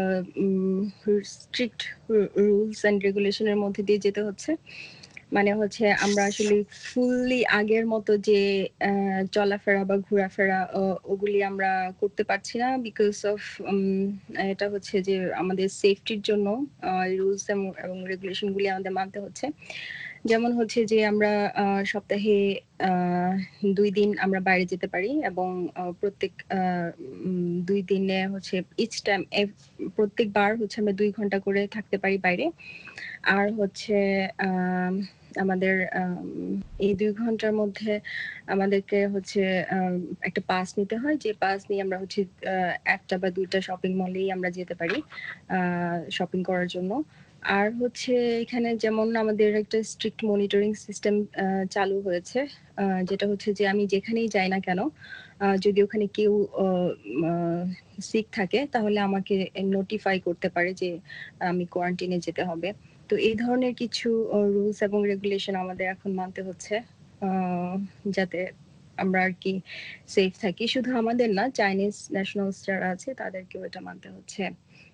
স্ট্রিক্ট রুলস অ্যান্ড রেগুলেশনের মধ্যে দিয়ে যেতে হচ্ছে। মানে হচ্ছে আমরা আসলে ফুললি আগের মতো যে আহ, চলাফেরা বা ঘোরাফেরা আহ, ওগুলি আমরা করতে পারছি না, বিকজ অফ এটা হচ্ছে যে আমাদের সেফটির জন্য রুলস এবং রেগুলেশন গুলি আমাদের মানতে হচ্ছে। যেমন হচ্ছে যে আমরা আহ, সপ্তাহে আহ, দুই দিন আমরা বাইরে যেতে পারি, এবং আহ, প্রত্যেক আহ, উম, দুই দিনে হচ্ছে ইচ টাইম প্রত্যেকবার হচ্ছে আমরা দুই ঘন্টা করে থাকতে পারি বাইরে। আর হচ্ছে আম, আমাদের আম, এই দুই ঘন্টার মধ্যে আমাদেরকে হচ্ছে আম, একটা পাস নিতে হয়, যে পাস নিয়ে আমরা হচ্ছে আহ, একটা বা দুইটা শপিং মলেই আমরা যেতে পারি শপিং করার জন্য। আর হচ্ছে এখানে যেমন আমাদের একটা স্ট্রিক্ট মনিটরিং সিস্টেম চালু হয়েছে, আহ, যেটা হচ্ছে যে আমি যেখানেই যাই না কেন, আহ, যদি ওখানে কেউ সিক থাকে তাহলে আমাকে নোটিফাই করতে পারে যে আমি কোয়ারেন্টাইনে যেতে হবে। তো এই ধরনের কিছু রুলস এবং রেগুলেশন আমাদের এখন মানতে হচ্ছে, আহ, যাতে আমরা আর কি সেফ থাকি। শুধু আমাদের না, চাইনিজ ন্যাশনালস যারা আছে তাদেরকেও এটা মানতে হচ্ছে।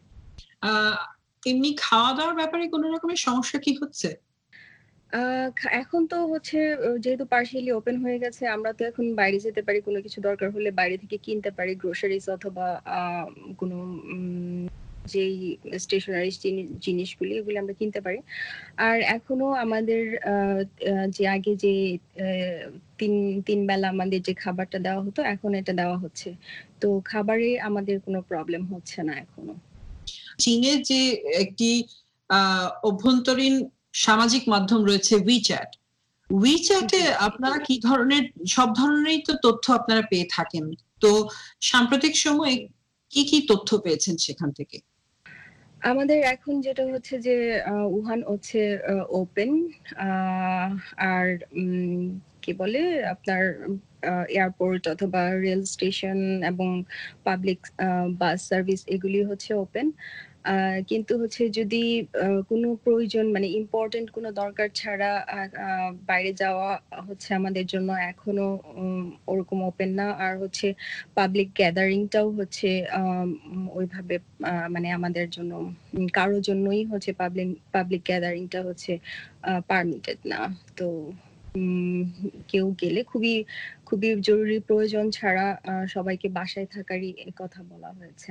আহ এমনি খাওয়া দাওয়ার ব্যাপারে কোনো রকমের সমস্যা কি হচ্ছে? আহ, খা- এখন তো হচ্ছে আহ, যেহেতু পার্শিয়ালি ওপেন হয়ে গেছে, আমরা তো এখন বাইরে যেতে পারি, কোনো কিছু দরকার হলে বাইরে থেকে কিনতে পারি, গ্রোসারিজ অথবা আহ, কোনো উম, যেই স্টেশনারি জিনিসগুলি এগুলি আমরা কিনতে পারি। আর এখনো আমাদের আহ, আহ, যে আগে যে আহ, তিন তিন বেলা আমাদের যে খাবারটা দেওয়া হতো, এখন এটা দেওয়া হচ্ছে। তো খাবারে আমাদের কোনো প্রবলেম হচ্ছে না এখনো। চীনের যে একটি আহ অভ্যন্তরীণ সামাজিক মাধ্যম রয়েছে উইচ্যাট, উইচ্যাটে আপনারা কি ধরনের, সব ধরনেরই তো তথ্য আপনারা পেয়ে থাকেন, তো সাম্প্রতিক সময়ে কি কি তথ্য পেয়েছেন সেখান থেকে? আমাদের এখন যেটা হচ্ছে যে আহ, উহান হচ্ছে ওপেন, আর উম, কি বলে আপনার এয়ারপোর্ট অথবা রেল স্টেশন এবং পাবলিক বাস সার্ভিস এগুলি হচ্ছে ওপেন। কিন্তু হচ্ছে যদি আহ, কোনো প্রয়োজন মানে ইম্পর্টেন্ট কোনো দরকার ছাড়া আহ, আহ, বাইরে যাওয়া হচ্ছে আমাদের জন্য এখনো উম, ওরকম ওপেন না। আর হচ্ছে পাবলিক গ্যাদারিংটাও হচ্ছে আম, ওইভাবে আহ, মানে আমাদের জন্য উম, কারোর জন্যই হচ্ছে পাবলিক পাবলিক গ্যাদারিংটা হচ্ছে পারমিটেড না। তো উম, কেউ গেলে খুবই খুবই জরুরি প্রয়োজন ছাড়া আহ, সবাইকে বাসায় থাকারই কথা বলা হয়েছে।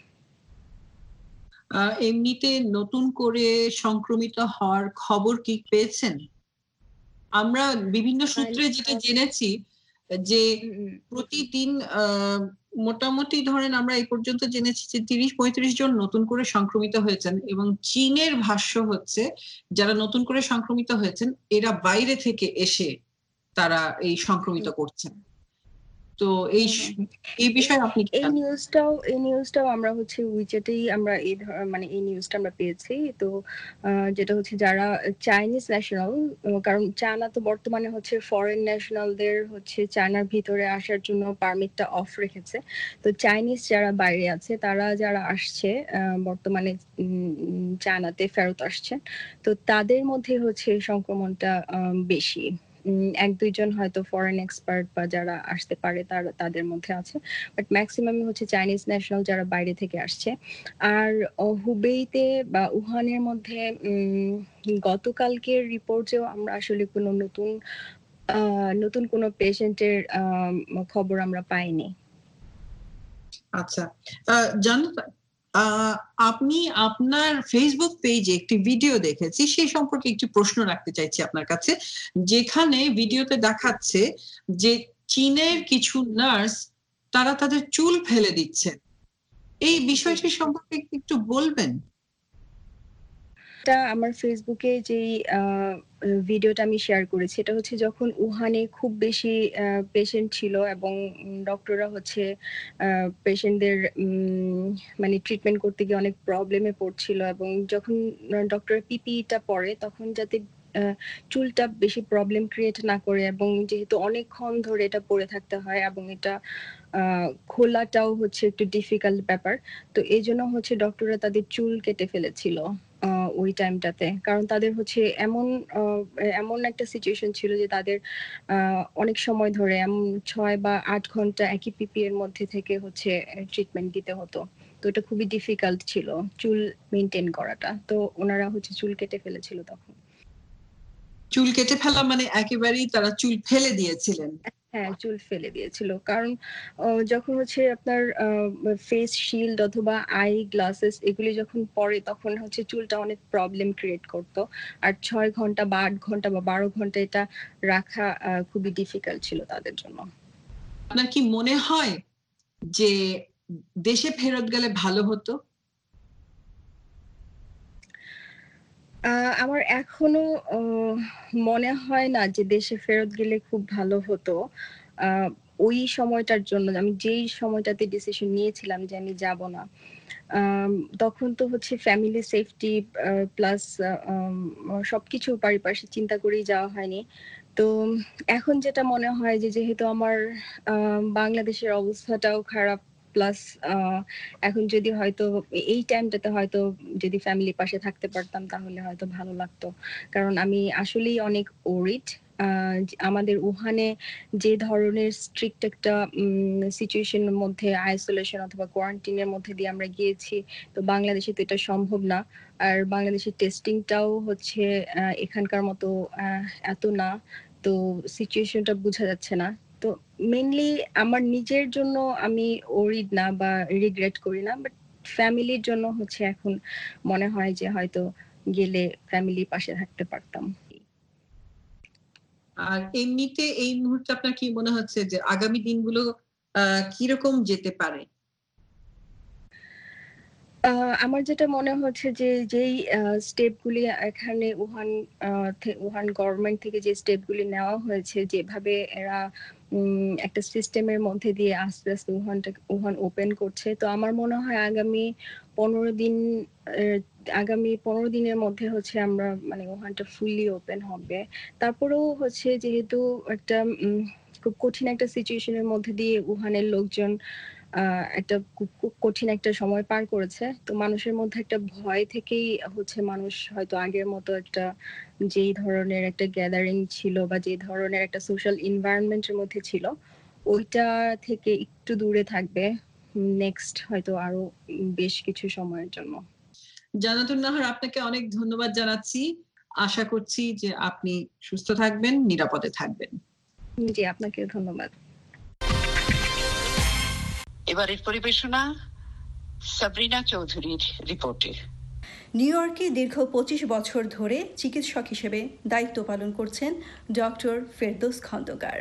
আহ এমনিতে নতুন করে সংক্রমিত হওয়ার খবর কি পেয়েছেন? আমরা বিভিন্ন সূত্রে যেটা জেনেছি যে প্রতিদিন আহ মোটামুটি ধরেন আমরা এই পর্যন্ত জেনেছি যে তিরিশ পঁয়ত্রিশ জন নতুন করে সংক্রমিত হয়েছেন, এবং চীনের ভাষ্য হচ্ছে যারা নতুন করে সংক্রমিত হয়েছেন এরা বাইরে থেকে এসে তারা এই সংক্রমিত করছেন। তো এই এই বিষয়ে আপনি কি এই নিউজটাও এই নিউজটাও আমরা হচ্ছে উইচেটেই আমরা এই ধর- মানে এই নিউজটা আমরা পেয়েছি। তো আহ, যেটা হচ্ছে যারা চাইনিজ ন্যাশনাল, কারণ চায়না তো বর্তমানে হচ্ছে ফরেন ন্যাশনালদের হচ্ছে চায়নার ভিতরে আসার জন্য পারমিটটা অফ রেখেছে। তো চাইনিজ যারা বাইরে আছে তারা যারা আসছে আহ, বর্তমানে উম, চায়নাতে ফেরত আসছে, তো তাদের মধ্যে হচ্ছে সংক্রমণটা আহ, বেশি। উম, এক দুইজন হয়তো ফরেন এক্সপার্ট বা যারা আসতে পারে তার তাদের মধ্যে আছে, বাট ম্যাক্সিমাম হচ্ছে চাইনিজ ন্যাশনাল যারা বাইরে থেকে আসছে। আর আহ, হুবেইতে বা উহানের মধ্যে উম, গতকালকের রিপোর্টেও আমরা আসলে কোনো নতুন আহ, নতুন কোনো পেশেন্টের খবর আমরা পাইনি। আচ্ছা, জানতে আহ আপনি আপনার ফেসবুক পেজে একটি ভিডিও দেখেছি, সেই সম্পর্কে একটি প্রশ্ন রাখতে চাইছি আপনার কাছে, যেখানে ভিডিওতে দেখাচ্ছে যে চীনের কিছু নার্স তারা তাদের চুল ফেলে দিচ্ছে, এই বিষয়টি সম্পর্কে একটু বলবেন? এটা আমার ফেসবুকে যেই ভিডিওটা আমি শেয়ার করেছি, এটা হচ্ছে যখন উহানে খুব বেশি পেশেন্ট ছিল এবং ডক্টররা হচ্ছে পেশেন্টদের মানে ট্রিটমেন্ট করতে গিয়ে অনেক প্রবলেমে পড়ছিল, এবং যখন ডক্টর পিপিইটা পরে তখন যাতে চুলটা বেশি প্রবলেম ক্রিয়েট না করে, এবং যেহেতু অনেকক্ষণ ধরে এটা পরে থাকতে হয় এবং এটা আহ খোলাটাও হচ্ছে একটু ডিফিকাল্ট ব্যাপার, তো এই জন্য হচ্ছে ডক্টররা তাদের চুল কেটে ফেলেছিল ওই টাইমটাতে, কারণ তাদের হচ্ছে এমন আহ, এমন একটা সিচুয়েশন ছিল যে তাদের আহ, অনেক সময় ধরে এমন ছয় বা আট ঘন্টা একই পিপি এর মধ্যে থেকে হচ্ছে ট্রিটমেন্ট দিতে হতো। তো এটা খুবই ডিফিকাল্ট ছিল চুল মেনটেন করাটা, তো ওনারা হচ্ছে চুল কেটে ফেলেছিল তখন। চুল কেটে ফেলা মানে একেবারেই তারা চুল ফেলে দিয়েছিলেন? হ্যাঁ, চুল ফেলে দিয়েছিল, কারণ আহ, যখন হচ্ছে আপনার ফেস শিল্ড অথবা আই গ্লাসেস এগুলি যখন পরে তখন হচ্ছে চুলটা অনেক প্রবলেম ক্রিয়েট করতো। আর ছয় ঘন্টা বা আট ঘন্টা বা বারো ঘন্টা এটা রাখা আহ, খুবই ডিফিকাল্ট ছিল তাদের জন্য। আপনার কি মনে হয় যে দেশে ফেরত গেলে ভালো হতো? আহ, আমার এখনো আহ, মনে হয় না যে দেশে ফেরত গেলে খুব ভালো হতো। আহ, ওই সময়টার জন্য আমি যেই সময়টাতে ডিসিশন নিয়েছিলাম যে আমি যাব না, আম, তখন তো হচ্ছে ফ্যামিলি সেফটি প্লাস সবকিছু পারিপার্শ্বিক চিন্তা করেই যাওয়া হয়নি। তো এখন যেটা মনে হয় যে যেহেতু আমার আহ, বাংলাদেশের অবস্থাটাও খারাপ, প্লাস এখন যদি হয়তো এই টাইমটাতে হয়তো যদি ফ্যামিলি পাশে থাকতে পারতাম তাহলে হয়তো ভালো লাগতো। কারণ আমি আসলেই অনেক ওরিড। আমাদের উহানে যে ধরনের স্ট্রিক্ট একটা সিচুয়েশনের মধ্যে আইসোলেশন অথবা কোয়ারেন্টিনের মধ্যে দিয়ে আমরা গিয়েছি, তো বাংলাদেশে তো এটা সম্ভব না। আর বাংলাদেশের টেস্টিংটাও হচ্ছে আহ, এখানকার মতো আহ, এত না, তো সিচুয়েশনটা বোঝা যাচ্ছে না। তো মেইনলি আমার নিজের জন্য আমি ওরিড না বা রিগ্রেট করি না, বাট ফ্যামিলির জন্য হচ্ছে এখন মনে হয় যে হয়তো গেলে ফ্যামিলি পাশে থাকতে পারতাম। আর এমনিতে এই মুহূর্তে আপনার কি মনে হচ্ছে যে আগামী দিনগুলো আহ কিরকম যেতে পারে? আহ, আমার যেটা মনে হচ্ছে যে যেই স্টেপগুলি এখানে উহান আহ, থে- উহান গভর্নমেন্ট থেকে যে স্টেপগুলি নেওয়া হয়েছে, যেভাবে এরা উম, একটা সিস্টেমের মধ্যে দিয়ে আস্তে আস্তে উহানটা উহান ওপেন করছে, তো আমার মনে হয় আগামী পনেরো দিন আহ, আগামী পনেরো দিনের মধ্যে হচ্ছে আমরা মানে উহানটা ফুললি ওপেন হবে। তারপরেও হচ্ছে যেহেতু একটা উম, খুব কঠিন একটা সিচুয়েশনের মধ্যে দিয়ে উহানের লোকজন আহ একটা খুব খুব কঠিন একটা সময় পার করেছে, তো মানুষের মধ্যে একটা ভয় থেকেই হচ্ছে মানুষ হয়তো আগের মতো একটা যেই ধরনের একটা গ্যাদারিং ছিল বা যে ধরনের একটা সোশ্যাল এনভায়রনমেন্টের মধ্যে ছিল ওইটা থেকে একটু দূরে থাকবে নেক্সট হয়তো আরো বেশ কিছু সময়ের জন্য। জান্নাতুন নাহার, আপনাকে অনেক ধন্যবাদ জানাচ্ছি। আশা করছি যে আপনি সুস্থ থাকবেন, নিরাপদে থাকবেন। জি, আপনাকে ধন্যবাদ। এবারের পরিবেশনা সাবরিনা চৌধুরীর রিপোর্টে। নিউ ইয়র্কে দীর্ঘ পঁচিশ বছর ধরে চিকিৎসক হিসেবে দায়িত্ব পালন করছেন ডক্টর ফেরদৌস খন্দকার।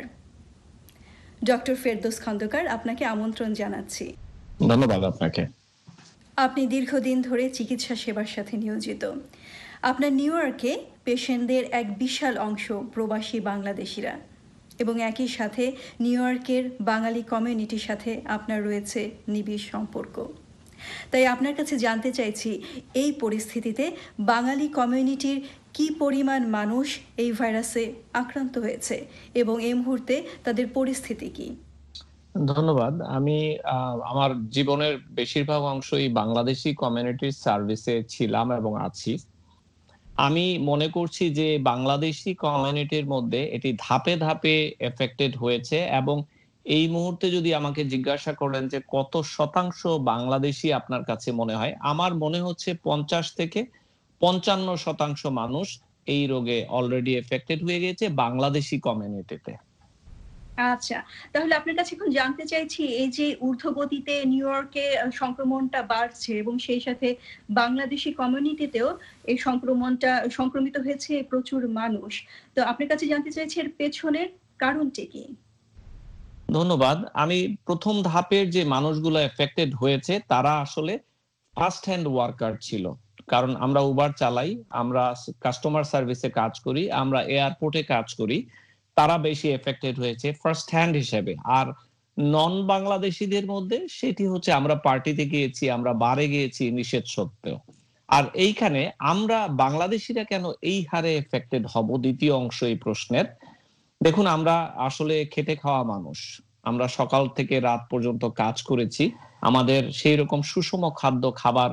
ডক্টর ফেরদৌস খন্দকার, আপনাকে আমন্ত্রণ জানাচ্ছি। ধন্যবাদ আপনাকে। আপনি দীর্ঘদিন ধরে চিকিৎসা সেবার সাথে নিয়োজিত। আপনার নিউ ইয়র্কে পেশেন্টদের এক বিশাল অংশ প্রবাসী বাংলাদেশিরা, এবং একই সাথে নিউ ইয়র্কের বাঙালি কমিউনিটির সাথে আপনার রয়েছে নিবিড় সম্পর্ক। তাই আপনার কাছে জানতে চাইছি, এই পরিস্থিতিতে বাঙালি কমিউনিটির কি পরিমাণ মানুষ এই ভাইরাসে আক্রান্ত হয়েছে এবং এই মুহূর্তে তাদের পরিস্থিতি কি? ধন্যবাদ। আমি আমার জীবনের বেশিরভাগ অংশই বাংলাদেশি কমিউনিটির সার্ভিসে ছিলাম এবং আছি। আমি মনে করছি যে বাংলাদেশি কমিউনিটির মধ্যে এটি ধাপে ধাপে এফেক্টেড হয়েছে, এবং এই মুহূর্তে যদি আমাকে জিজ্ঞাসা করেন যে কত শতাংশ বাংলাদেশি আপনার কাছে মনে হয়, আমার মনে হচ্ছে পঞ্চাশ থেকে পঞ্চান্ন শতাংশ মানুষ এই রোগে অলরেডি এফেক্টেড হয়ে গেছে বাংলাদেশি কমিউনিটিতে। আচ্ছা, তাহলে আপনার কাছে এখন জানতে চাইছি, এই যে ঊর্ধ্বগতিতে নিউ ইয়র্কে সংক্রমণটা বাড়ছে এবং সেই সাথে বাংলাদেশি কমিউনিটিতেও এই সংক্রমণটা সংক্রমিত হয়েছে প্রচুর মানুষ, তো আপনার কাছে জানতে চাইছি এর পেছনের কারণটি কি? ধন্যবাদ। আমি প্রথম ধাপের যে মানুষগুলো এফেক্টেড হয়েছে তারা আসলে ফার্স্ট হ্যান্ড ওয়ার্কার ছিল, কারণ আমরা উবার চালাই, আমরা কাস্টমার সার্ভিসে কাজ করি, আমরা এয়ারপোর্টে কাজ করি, তারা বেশি এফেক্টেড হয়েছে ফার্স্ট হ্যান্ড হিসেবে। আর নন বাংলাদেশিদের মধ্যে সেটি হচ্ছে আমরা পার্টিতে গিয়েছি, আমরা বারে গিয়েছি নিষেধ সত্ত্বেও। আর এইখানে আমরা বাংলাদেশিরা কেন এই হারে এফেক্টেড হব, দ্বিতীয় অংশ এই প্রশ্নের। দেখুন, আমরা আসলে খেটে খাওয়া মানুষ, আমরা সকাল থেকে রাত পর্যন্ত কাজ করেছি, আমাদের সেই রকম সুষম খাদ্য খাবার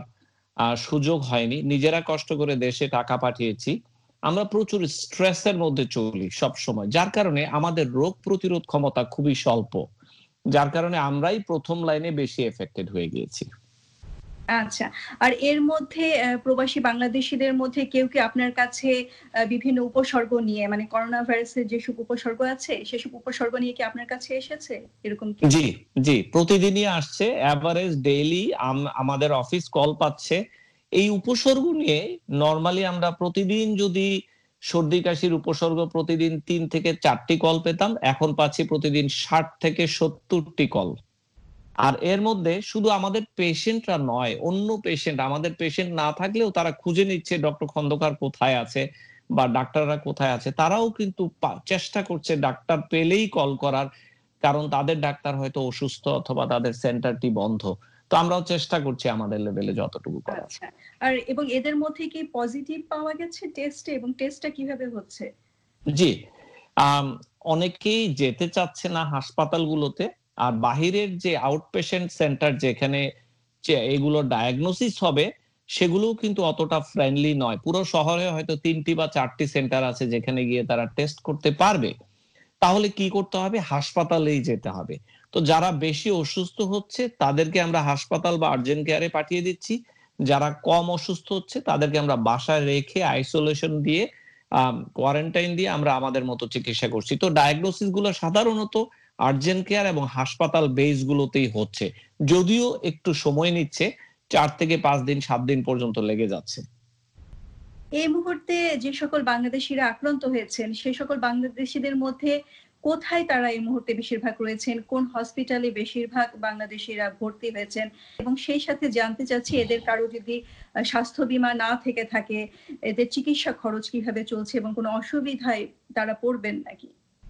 আহ, সুযোগ হয়নি, নিজেরা কষ্ট করে দেশে টাকা পাঠিয়েছি, আমরা প্রচুর স্ট্রেসের মধ্যে চলি সব সময়, যার কারণে আমাদের রোগ প্রতিরোধ ক্ষমতা খুবই স্বল্প, যার কারণে আমরাই প্রথম লাইনে বেশি এফেক্টেড হয়ে গিয়েছি। আচ্ছা, আর এর মধ্যে আহ, প্রবাসী বাংলাদেশীদের মধ্যে কেউ কি আপনার কাছে আহ, বিভিন্ন উপসর্গ নিয়ে, মানে করোনা ভাইরাসের যেসব উপসর্গ আছে সেসব উপসর্গ নিয়ে কি আপনার কাছে এসেছে এরকম কি? জি জি, প্রতিদিনই আসছে, এভারেজ ডেইলি আমাদের অফিস কল পাচ্ছে এই উপসর্গ নিয়ে। নরমালি আমরা প্রতিদিন যদি সর্দি কাশির উপসর্গ প্রতিদিন তিন থেকে চারটি কল পেতাম, এখন পাচ্ছি প্রতিদিন ষাট থেকে সত্তরটি কল। আর এর মধ্যে শুধু আমাদের পেশেন্টরা নয়, অন্য পেশেন্ট, আমাদের পেশেন্ট না থাকলেও তারা খুঁজে নিচ্ছে ডক্টর খন্দকার কোথায় আছে বা ডাক্তাররা কোথায় আছে, তারাও কিন্তু পা- চেষ্টা করছে ডাক্তার পেলেই কল করার, কারণ তাদের ডাক্তার হয়তো অসুস্থ অথবা তাদের সেন্টারটি বন্ধ। তো আমরাও চেষ্টা করছি আমাদের লেভেলে যতটুকু করার। আচ্ছা, আর এবং এদের মধ্যে কি পজিটিভ পাওয়া গেছে টেস্টে, এবং টেস্টটা কিভাবে হচ্ছে? জি, আম, অনেকেই যেতে চাচ্ছে না হাসপাতালগুলোতে, আর বাহিরের যে আউটপেশেন্ট সেন্টার যেখানে যে এগুলো ডায়াগনোসিস হবে সেগুলোও কিন্তু অতটা ফ্রেন্ডলি নয়। পুরো শহরে হয়তো তিনটি বা চারটি সেন্টার আছে যেখানে গিয়ে তারা টেস্ট করতে পারবে। তাহলে কি করতে হবে? হাসপাতালেই যেতে হবে। তো যারা বেশি অসুস্থ হচ্ছে তাদেরকে আমরা হাসপাতাল বা আর্জেন্ট কেয়ারে পাঠিয়ে দিচ্ছি, যারা কম অসুস্থ হচ্ছে তাদেরকে আমরা বাসায় রেখে আইসোলেশন দিয়ে কোয়ারেন্টাইন দিয়ে আমরা আমাদের মতো চিকিৎসা করছি। তো ডায়াগনোসিস গুলো সাধারণত আর্জেন্ট কেয়ার এবং হাসপাতাল বেস গুলোতেই হচ্ছে, যদিও একটু সময় নিচ্ছে, চার থেকে পাঁচ দিন সাত দিন পর্যন্ত লেগে যাচ্ছে। এই মুহূর্তে যে সকল বাংলাদেশিরা আক্রান্ত হয়েছেন সে সকল বাংলাদেশিদের মধ্যে কোথায় তারা এই মুহূর্তে বেশিরভাগ রয়েছেন, কোন হসপিটালে বেশিরভাগ বাংলাদেশিরা ভর্তি হয়েছেন, এবং সেই সাথে জানতে চাচ্ছি এদের কারো যদি আহ, স্বাস্থ্য বীমা না থেকে থাকে এদের চিকিৎসা খরচ কিভাবে চলছে এবং কোনো অসুবিধায় তারা পড়বেন নাকি?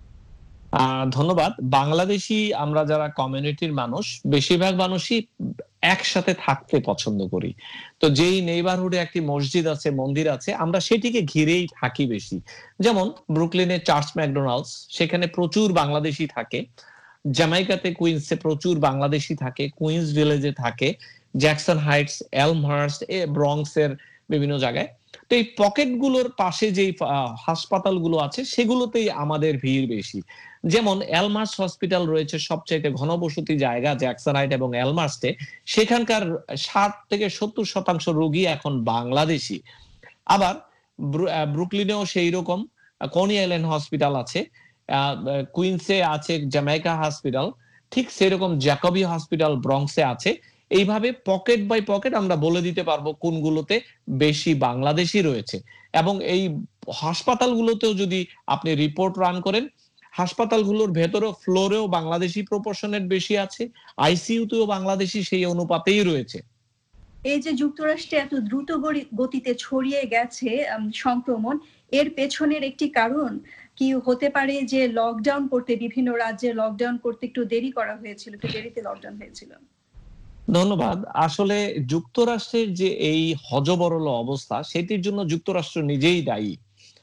আহ ধন্যবাদ। বাংলাদেশি আমরা যারা কমিউনিটির মানুষ, বেশিরভাগ মানুষই একসাথে থাকতে পছন্দ করি। তো যেই নেইবারহুডে একটি মসজিদ আছে, মন্দির আছে, আমরা সেটিকে ঘিরেই থাকি বেশি। যেমন ব্রুকলিনে চার্চ ম্যাকডোনাল্ডস, সেখানে প্রচুর বাংলাদেশি থাকে। জ্যামাইকাতে কুইন্সে প্রচুর বাংলাদেশি থাকে, কুইন্স ভিলেজে থাকে, জ্যাকসন হাইটস, এলমহার্স্ট, এ ব্রঙ্কসের বিভিন্ন জায়গায়। তো এই পকেট গুলোর পাশে যে হাসপাতালগুলো আছে সেগুলোতেই আমাদের ভিড় বেশি। যেমন এলমার্স হসপিটাল রয়েছে সবচেয়ে ঘনবসতি জায়গা জ্যাকসন হাইট এবং এলমার্সে, সেখানকার ষাট থেকে সত্তর শতাংশ রোগী এখন বাংলাদেশি। আবার ব্রুকলিনেও সেই রকম কনি আইল্যান্ড হসপিটাল আছে, কুইন্সে আছে জ্যামাইকা হসপিটাল, ঠিক সেরকম জ্যাকবি হসপিটাল ব্রঙ্কসে আছে। এইভাবে পকেট বাই পকেট আমরা বলে দিতে পারবো কোনগুলোতে বেশি বাংলাদেশি রয়েছে। এবং এই হাসপাতালগুলোতেও যদি আপনি রিপোর্ট রান করেন, হাসপাতালগুলোর ভেতরেও ফ্লোরেও বাংলাদেশি প্রপোর্শনের বেশি আছে, আইসিইউতেও বাংলাদেশি সেই অনুপাতেই রয়েছে। এই যে যুক্তরাষ্ট্রে এত দ্রুত গতিতে ছড়িয়ে গেছে সংক্রমণ, এর পেছনের একটি কারণ কি হতে পারে যে লকডাউন করতে, বিভিন্ন রাজ্যে লকডাউন করতে একটু দেরি করা হয়েছিল, একটু দেরিতে লকডাউন হয়েছিল? ধন্যবাদ। আসলে যুক্তরাষ্ট্রের যে এই হযবরল অবস্থা, সেটির জন্য যুক্তরাষ্ট্র নিজেই দায়ী।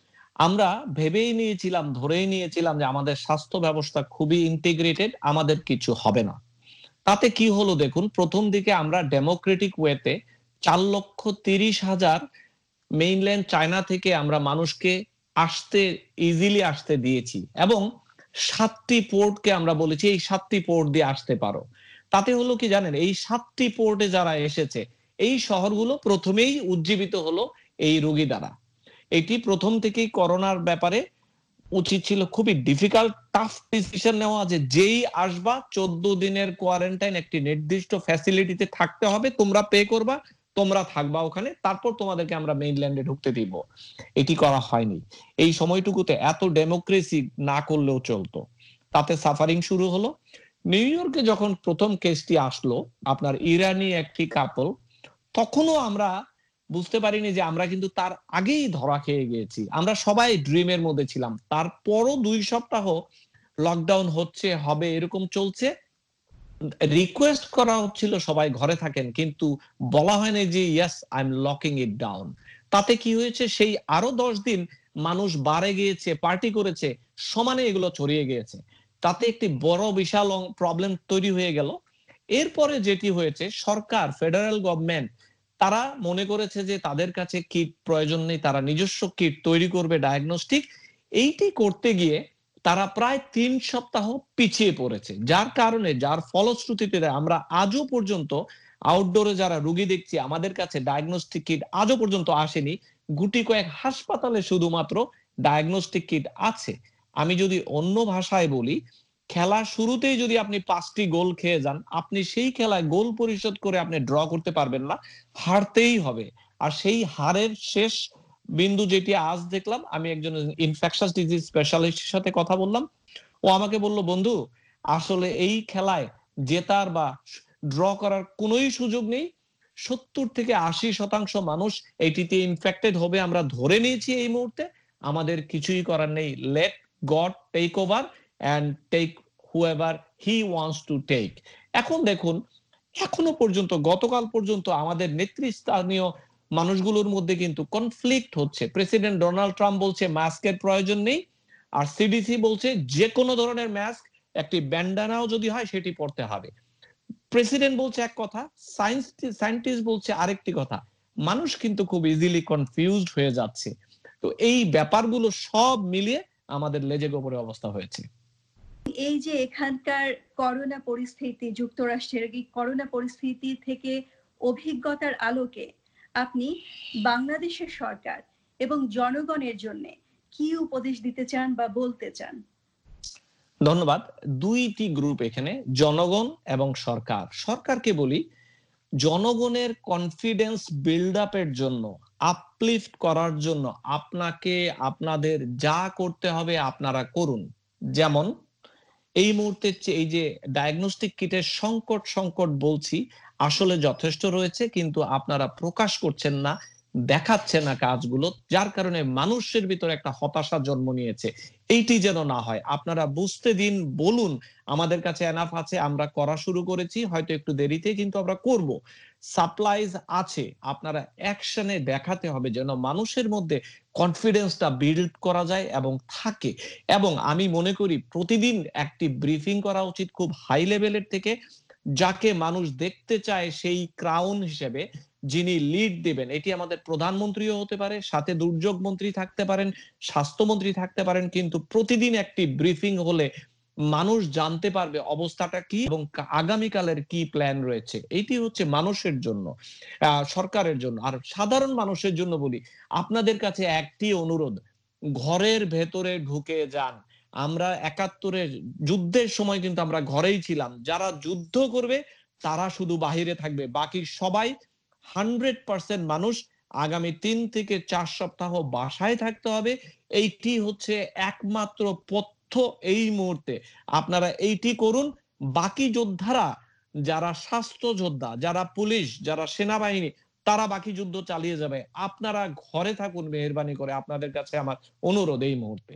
আমরা ভেবেই নিয়েছিলাম, ধরেই নিয়েছিলাম যে আমাদের স্বাস্থ্য ব্যবস্থা খুবই ইন্টিগ্রেটেড, আমাদের কিছু হবে না। তাতে কি হলো দেখুন, প্রথম দিকে আমরা ডেমোক্রেটিক ওয়েতে চার লক্ষ তিরিশ হাজার মেইনল্যান্ড চায়না থেকে আমরা মানুষকে আসতে ইজিলি আসতে দিয়েছি, এবং সাতটি পোর্টকে আমরা বলেছি এই সাতটি পোর্ট দিয়ে আসতে পারো। তাতে হলো কি জানেন, এই সাতটি পোর্টে যারা এসেছে এই শহরগুলো প্রথমেই উজ্জীবিত হলো এই রোগী দ্বারা। এটি প্রথম থেকেই করোনার ব্যাপারে উচিত ছিল খুবই ডিফিকাল্ট টাফ ডিসিশন নেওয়া, যে যেই আসবা চোদ্দ দিনের কোয়ারেন্টাইন একটি নির্দিষ্ট ফ্যাসিলিটিতে থাকতে হবে, তোমরা পে করবা, তোমরা থাকবা ওখানে, তারপর তোমাদেরকে আমরা মেইনল্যান্ডে ঢুকতে দিব। এটি করা হয়নি। এই সময়টুকুতে এত ডেমোক্রেসি না করলেও চলতো, তাতে সাফারিং শুরু হলো। নিউ ইয়র্কে যখন প্রথম কেসটি আসলো, আপনার ইরানি একটি কাপল, তখনও আমরা বুঝতে পারিনি যে আমরা কিন্তু তার আগেই ধরা খেয়ে গিয়েছি। আমরা সবাই ড্রিমের মধ্যে ছিলাম। তারপরও দুই সপ্তাহ লকডাউন হচ্ছে, হবে, এরকম চলছে। রিকোয়েস্ট করা হচ্ছিল সবাই ঘরে থাকেন, কিন্তু বলা হয়নি যে yes I am locking it down. তাতে কি হয়েছে, সেই আরো দশ দিন মানুষ বারে গিয়েছে, পার্টি করেছে, সমানে এগুলো ছড়িয়ে গিয়েছে। তাতে একটি বড় বিশাল প্রবলেম তৈরি হয়ে গেল। এরপরে যেটি হয়েছে, সরকার, ফেডারেল গভর্নমেন্ট তারা মনে করেছে যে তাদের কাছে কিট প্রয়োজন নেই, তারা নিজস্ব কিট তৈরি করবে ডায়াগনস্টিক। এইটি করতে গিয়ে তারা প্রায় তিন সপ্তাহ পিছিয়ে পড়েছে, যার কারণে যার ফলশ্রুতিতে আমরা আজও পর্যন্ত আউটডোরে যারা রোগী দেখছি আমাদের কাছে ডায়াগনস্টিক কিট আজও পর্যন্ত আসেনি। গুটি কয়েক হাসপাতালে শুধুমাত্র ডায়াগনস্টিক কিট আছে। আমি যদি অন্য ভাষায় বলি, খেলা শুরুতেই যদি আপনি পাঁচটি গোল খেয়ে যান, আপনি সেই খেলায় গোল পরিশোধ করে আপনি ড্র করতে পারবেন না, হারতেই হবে। আর সেই হারের শেষ বিন্দু যেটি আজ দেখলাম, আমি একজন ইনফেকশাস ডিজিজ স্পেশালিস্টের সাথে কথা বললাম, ও আমাকে বলল, বন্ধু আসলে এই খেলায় জেতার বা ড্র করার কোনোই সুযোগ নেই। সত্তর থেকে আশি শতাংশ মানুষ এইটিতে ইনফেক্টেড হবে আমরা ধরে নিয়েছি এই মুহূর্তে, আমাদের কিছুই করার নেই। Let God take over and take whoever he wants to take. এখন দেখুন, এখনো পর্যন্ত গতকাল পর্যন্ত আমাদের নেতৃস্থানীয় মানুষগুলোর মধ্যে কিন্তু কনফ্লিক্ট হচ্ছে। প্রেসিডেন্ট ডোনাল্ড ট্রাম্প বলছে মাস্কের প্রয়োজন নেই, আর সিডিসি বলছে যে কোনো ধরনের মাস্ক, একটি ব্যান্ডানাও যদি হয় সেটি পরতে হবে। প্রেসিডেন্ট বলছে এক কথা, সায়েন্স সায়েন্টিস্ট বলছে আরেকটি কথা। মানুষ কিন্তু খুব ইজিলি কনফিউজড হয়ে যাচ্ছে। তো এই ব্যাপারগুলো সব মিলিয়ে আমাদের লেজে গোবরে অবস্থা হয়েছে। এই যে এখানকার করোনা পরিস্থিতি, যুক্তরাষ্ট্রের এই করোনা পরিস্থিতি থেকে অভিজ্ঞতার আলোকে আপনি বাংলাদেশের সরকার এবং জনগণের জন্য কি উপদেশ দিতে চান বা বলতে চান? ধন্যবাদ। দুইটি গ্রুপ এখানে, জনগণ এবং সরকার। সরকারকে বলি, জনগণের কনফিডেন্স বিল্ড আপের জন্য, আপলিফট করার জন্য আপনাকে আপনাদের যা করতে হবে আপনারা করুন। যেমন এই মুহূর্তে এই যে ডায়াগনস্টিক কিটের সংকট সংকট বলছি, আসলে যথেষ্ট রয়েছে, কিন্তু আপনারা প্রকাশ করছেন না, দেখাচ্ছে না কাজগুলো, যার কারণে মানুষের ভিতরে একটা হতাশা জন্ম নিয়েছে। এইটি যেন না হয়, আপনারা বুঝতে দিন, বলুন আমাদের কাছে এনাফ আছে, আমরা করা শুরু করেছি, হয়তো একটু দেরিতে কিন্তু আমরা করব। সাপ্লাইজ আছে, আপনারা অ্যাকশনে দেখাতে হবে যেন মানুষের মধ্যে কনফিডেন্সটা বিল্ড করা যায় এবং থাকে। এবং আমি মনে করি প্রতিদিন একটি ব্রিফিং করা উচিত খুব হাই লেভেলের থেকে, যাকে মানুষ দেখতে চায় সেই ক্রাউন হিসেবে যিনি লিড দিবেন। এটি আমাদের প্রধানমন্ত্রীও হতে পারে, সাথে দুর্যোগ মন্ত্রী থাকতে পারেন, স্বাস্থ্যমন্ত্রী থাকতে পারেন, কিন্তু প্রতিদিন একটি ব্রিফিং হলে মানুষ জানতে পারবে অবস্থাটা কি এবং আগামীকালের কি প্ল্যান রয়েছে। এটি হচ্ছে মানুষের জন্য, আহ সরকারের জন্য। আর সাধারণ মানুষের জন্য বলি, আপনাদের কাছে একটি অনুরোধ, ঘরের ভেতরে ঢুকে যান। আমরা একাত্তরের যুদ্ধের সময় কিন্তু আমরা ঘরেই ছিলাম, যারা যুদ্ধ করবে তারা শুধু বাহিরে থাকবে, বাকি সবাই হান্ড্রেড পার্সেন্ট মানুষ আগামী তিন থেকে চার সপ্তাহ বাসায় থাকতে হবে। এইটি হচ্ছে একমাত্র পথ এই মুহূর্তে। আপনারা এইটি করুন। বাকি যোদ্ধারা, যারা স্বাস্থ্য যোদ্ধা, যারা পুলিশ, যারা সেনাবাহিনী, তারা বাকি যুদ্ধ চালিয়ে যাবে। আপনারা ঘরে থাকুন মেহেরবানি করে, আপনাদের কাছে আমার অনুরোধ এই মুহূর্তে।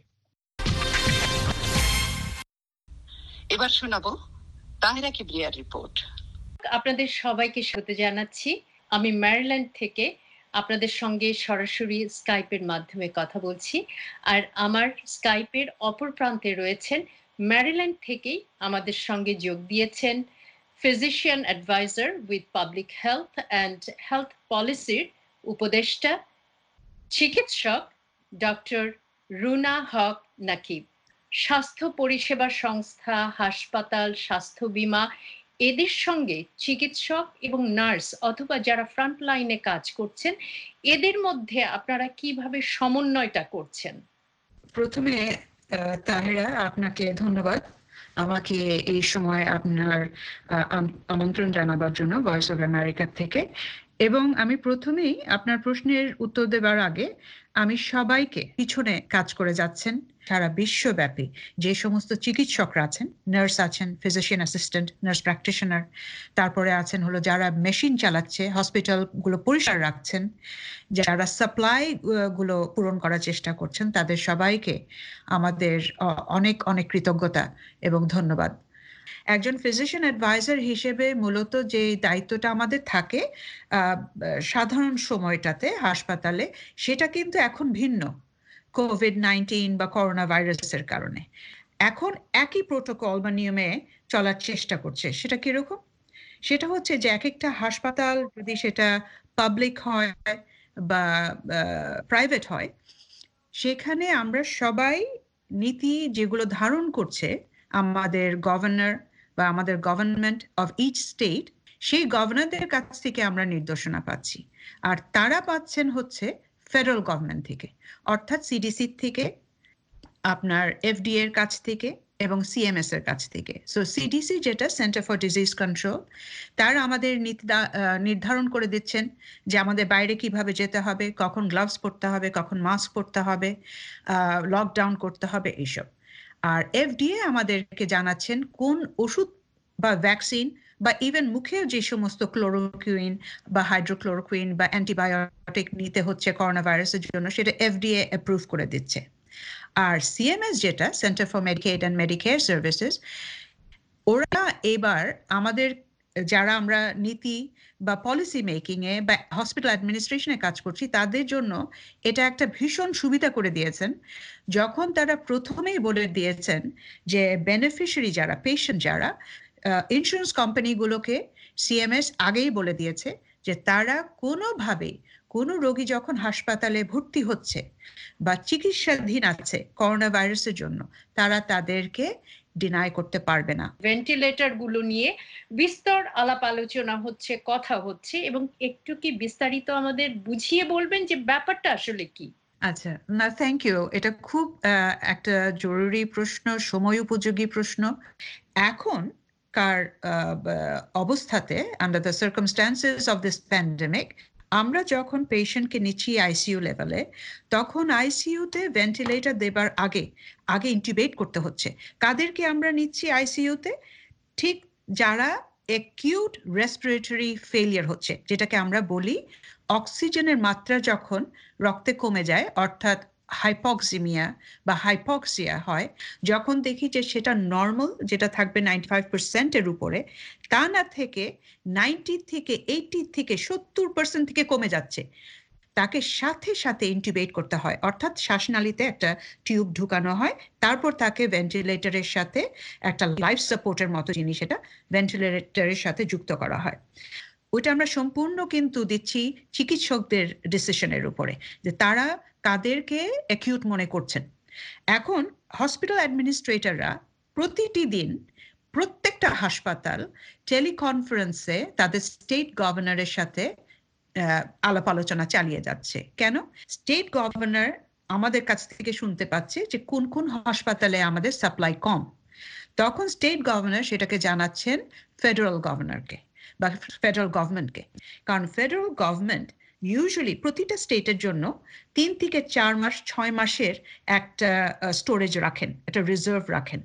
এবার শোনাবো তাহিরা কিবরিয়ার রিপোর্ট। আপনাদের সবাইকে স্বাগত জানাচ্ছি। আমি ম্যারিল্যান্ড থেকে আপনাদের সঙ্গে সরাসরি স্কাইপের মাধ্যমে কথা বলছি। আর আমার স্কাইপের অপর প্রান্তে রয়েছেন ম্যারিল্যান্ড থেকেই আমাদের সঙ্গে যোগ দিয়েছেন physician adviser with public health and health পলিসির উপদেষ্টা, চিকিৎসক ডক্টর রুনা হক নাকিব। স্বাস্থ্য পরিষেবা সংস্থা, হাসপাতাল, স্বাস্থ্য বীমা, এদের সঙ্গে চিকিৎসক এবং নার্স অথবা যারা ফ্রন্ট লাইনে কাজ করছেন, এদের মধ্যে আপনারা কিভাবে সমন্বয়টা করছেন? প্রথমে তাহেরা, আপনাকে ধন্যবাদ আমাকে এই সময় আপনার আমন্ত্রণ জানাবার জন্য ভয়েস অফ আমেরিকা থেকে। এবং আমি প্রথমেই আপনার প্রশ্নের উত্তর দেবার আগে আমি সবাইকে, পিছনে কাজ করে যাচ্ছেন সারা বিশ্বব্যাপী যে সমস্ত চিকিৎসকরা আছেন, নার্স আছেন, ফিজিশিয়ান অ্যাসিস্ট্যান্ট, নার্স প্র্যাকটিশনার, তারপরে আছেন হলো যারা মেশিন চালাচ্ছে, হসপিটালগুলো পরিষ্কার রাখছেন, যারা সাপ্লাই গুলো পূরণ করার চেষ্টা করছেন, তাদের সবাইকে আমাদের অনেক অনেক কৃতজ্ঞতা এবং ধন্যবাদ। একজন ফিজিশিয়ান অ্যাডভাইজার হিসেবে মূলত যে দায়িত্বটা আমাদের থাকে সাধারণ সময়টাতে হাসপাতালে, সেটা কিন্তু এখন ভিন্ন কোভিড নাইন্টিন বা করোনা ভাইরাসের কারণে। এখন একই প্রোটোকল বা নিয়মে চলার চেষ্টা করছে। সেটা কিরকম? সেটা হচ্ছে যে এক একটা হাসপাতাল যদি সেটা পাবলিক হয় বা প্রাইভেট হয়, সেখানে আমরা সবাই নীতি যেগুলো ধারণ করছে আমাদের গভর্নর বা আমাদের গভর্নমেন্ট অফ ইচ স্টেট, সেই গভর্নরদের কাছ থেকে আমরা নির্দেশনা পাচ্ছি। আর তারা পাচ্ছেন হচ্ছে ফেডারেল গভর্নমেন্ট থেকে, অর্থাৎ সিডিসি থেকে, আপনার এফডিএ এর কাছ থেকে এবং সিএমএস এর কাছ থেকে। সো সিডিসি যেটা সেন্টার ফর ডিজিজ কন্ট্রোল, তারা আমাদের নীতি নির্ধারণ করে দিচ্ছেন যে আমাদের বাইরে কিভাবে যেতে হবে, কখন গ্লাভস পরতে হবে, কখন মাস্ক পরতে হবে, লকডাউন করতে হবে, এইসব। আর এফডিএ আমাদেরকে জানাচ্ছেন কোন ওষুধ বা ভ্যাকসিন বা ইভেন মুখেও যে সমস্ত ক্লোরোকুইন বা হাইড্রোক্লোরোকুইন বা অ্যান্টিবায়োটিক নিতে হচ্ছে করোনা ভাইরাসের জন্য, সেটা এফডিএ অ্যাপ্রুভ করে দিচ্ছে। আর সিএমএস যেটা centre for Medicaid and Medicare services, ওরা এবার আমাদের যারা আমরা নীতি বা পলিসি মেকিং এ বা হসপিটাল অ্যাডমিনিস্ট্রেশনে কাজ করছি, তাদের জন্য এটা একটা ভীষণ সুবিধা করে দিয়েছেন, যখন তারা প্রথমেই বলে দিয়েছেন যে বেনিফিশিয়ারি যারা, পেশেন্ট যারা, ইন্স্যুরেন্স কোম্পানিগুলোকে সিএমএস আগেই বলে দিয়েছে যে তারা কোনোভাবেই কোনো রোগী যখন হাসপাতালে ভর্তি হচ্ছে বা চিকিৎসাধীন আছে করোনা ভাইরাসের জন্য, তারা তাদেরকে ডিনাই করতে পারবে না। ভেন্টিলেটর গুলো নিয়ে বিস্তর আলাপ আলোচনা হচ্ছে, কথা হচ্ছে, এবং একটু কি বিস্তারিত আমাদের বুঝিয়ে বলবেন যে ব্যাপারটা আসলে কি? আচ্ছা, না থ্যাংক ইউ, এটা খুব একটা জরুরি প্রশ্ন, সময় উপযোগী প্রশ্ন। এখন কার অবস্থাতে, under the circumstances of this pandemic, আমরা যখন পেশেন্টকে নিচ্ছি আইসিইউ লেভেলে, তখন আইসিইউতে ভেন্টিলেটর দেবার আগে আগে ইন্টিউবেট করতে হচ্ছে। কাদেরকে আমরা নিচ্ছি আইসিইউতে? ঠিক যারা অ্যাকিউট রেসপিরেটরি ফেলিয়ার হচ্ছে, যেটাকে আমরা বলি অক্সিজেনের মাত্রা যখন রক্তে কমে যায়, অর্থাৎ হাইপক্সিমিয়া বা হাইপক্সিয়া হয়, যখন দেখি যে সেটা নর্মাল, যেটা থাকবে নাইনটি ফাইভ পার্সেন্টের উপরে, তা না থেকে নাইনটি থেকে এইটি থেকে সত্তর পার্সেন্ট থেকে কমে যাচ্ছে, তাকে সাথে সাথে ইন্টিউবেট করতে হয়, অর্থাৎ শ্বাসনালীতে একটা টিউব ঢুকানো হয়, তারপর তাকে ভেন্টিলেটরের সাথে একটা লাইফ সাপোর্টের মতো জিনিস, এটা ভেন্টিলেটরের সাথে যুক্ত করা হয়। ওইটা আমরা সম্পূর্ণ কিন্তু দিচ্ছি চিকিৎসকদের ডিসিশনের উপরে, যে তারা কাদেরকে অ্যাকিউট মনে করছেন। এখন হসপিটাল অ্যাডমিনিস্ট্রেটররা প্রতিটি দিন প্রত্যেকটা হাসপাতাল টেলিকনফারেন্সে তাদের স্টেট গভর্নরের সাথে আলাপ আলোচনা চালিয়ে যাচ্ছে। কেন? স্টেট গভর্নর আমাদের কাছ থেকে শুনতে পাচ্ছে যে কোন কোন হাসপাতালে আমাদের সাপ্লাই কম, তখন স্টেট গভর্নর সেটাকে জানাচ্ছেন ফেডারেল গভর্নরকে বা ফেডারেল গভর্নমেন্টকে। কারণ ফেডারেল গভর্নমেন্ট ইউজুয়ালি প্রতিটা স্টেটের জন্য তিন থেকে চার মাস ছয় মাসের একটা স্টোরেজ রাখেন, একটা রিজার্ভ রাখেন।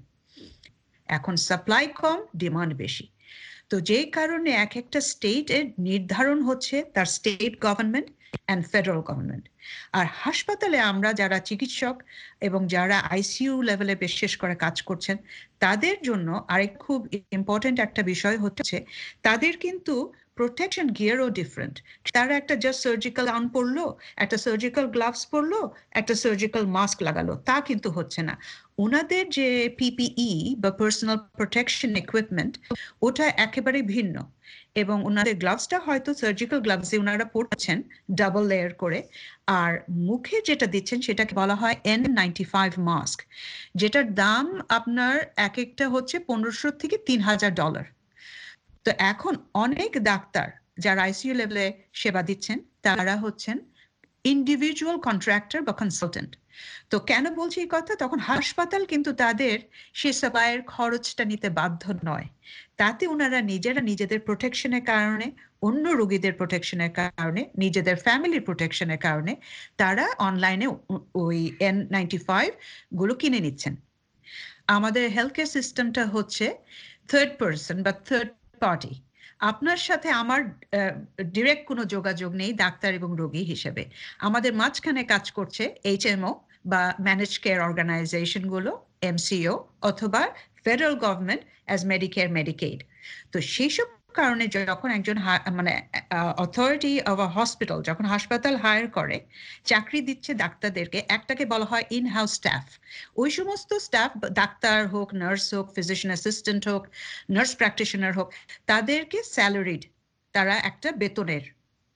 এখন সাপ্লাই কম, ডিমান্ড বেশি, তো যেই কারণে এক একটা স্টেটের নির্ধারণ হচ্ছে তার state government and federal government. আর হাসপাতালে আমরা যারা চিকিৎসক এবং যারা আইসিইউ লেভেলে বিশেষ করে কাজ করছেন, তাদের জন্য আরেক খুব ইম্পর্টেন্ট একটা বিষয় হচ্ছে তাদের কিন্তু প্রোটেকশন গিয়ারও ডিফারেন্ট। তারা একটা জাস্ট সার্জিক্যাল গাউন পরলো, একটা সার্জিক্যাল গ্লাভস পরলো, একটা সার্জিক্যাল মাস্ক লাগালো, তা কিন্তু হচ্ছে না। ওনাদের যে পিপিই বা পার্সোনাল প্রোটেকশন ইকুইপমেন্ট, ওটা একেবারে ভিন্ন, এবং ওনাদের গ্লাভসটা হয়তো সার্জিক্যাল গ্লাভস যে ওনারা পরছেন ডাবল লেয়ার করে, আর মুখে যেটা দিচ্ছেন সেটাকে বলা হয় এন নাইনটি ফাইভ মাস্ক, যেটার দাম আপনার এক একটা হচ্ছে পনেরোশো থেকে তিন হাজার ডলার। তো এখন অনেক ডাক্তার যারা আইসিইউ লেভেলে সেবা দিচ্ছেন, তারা হচ্ছেন ইন্ডিভিজুয়াল কন্ট্রাক্টর বা কনসালটেন্ট। তো কেন বলছি এই কথা? তখন হাসপাতাল কিন্তু তাদের সে সেবায়ের খরচটা নিতে বাধ্য নয়, তাতে ওনারা নিজেরা নিজেদের প্রোটেকশনের কারণে, অন্য রোগীদের প্রোটেকশনের কারণে, নিজেদের ফ্যামিলির প্রোটেকশনের কারণে তারা অনলাইনে ওই এন নাইনটি ফাইভ গুলো কিনে নিচ্ছেন। আমাদের হেলথ কেয়ার সিস্টেমটা হচ্ছে থার্ড পার্সন বা থার্ড পার্টি। আপনার সাথে আমার ডিরেক্ট কোনো যোগাযোগ নেই ডাক্তার এবং রোগী হিসেবে। আমাদের মাঝখানে কাজ করছে এইচএমও বা ম্যানেজ কেয়ার অর্গানাইজেশন গুলো, এমসিও, অথবা federal government as Medicare Medicaid. তো সেই সব কারণে যখন একজন মানে অথরিটি অফ আ হসপিটাল যখন হাসপাতাল হায়ার করে, চাকরি দিচ্ছে ডাক্তারদেরকে, একটাকে বলা হয় ইন হাউস স্টাফ। ওই সমস্ত স্টাফ, ডাক্তার হোক, নার্স হোক, ফিজিশিয়ান অ্যাসিস্ট্যান্ট হোক, নার্স প্র্যাকটিশনার হোক, তাদেরকে স্যালারিড, তারা একটা বেতনের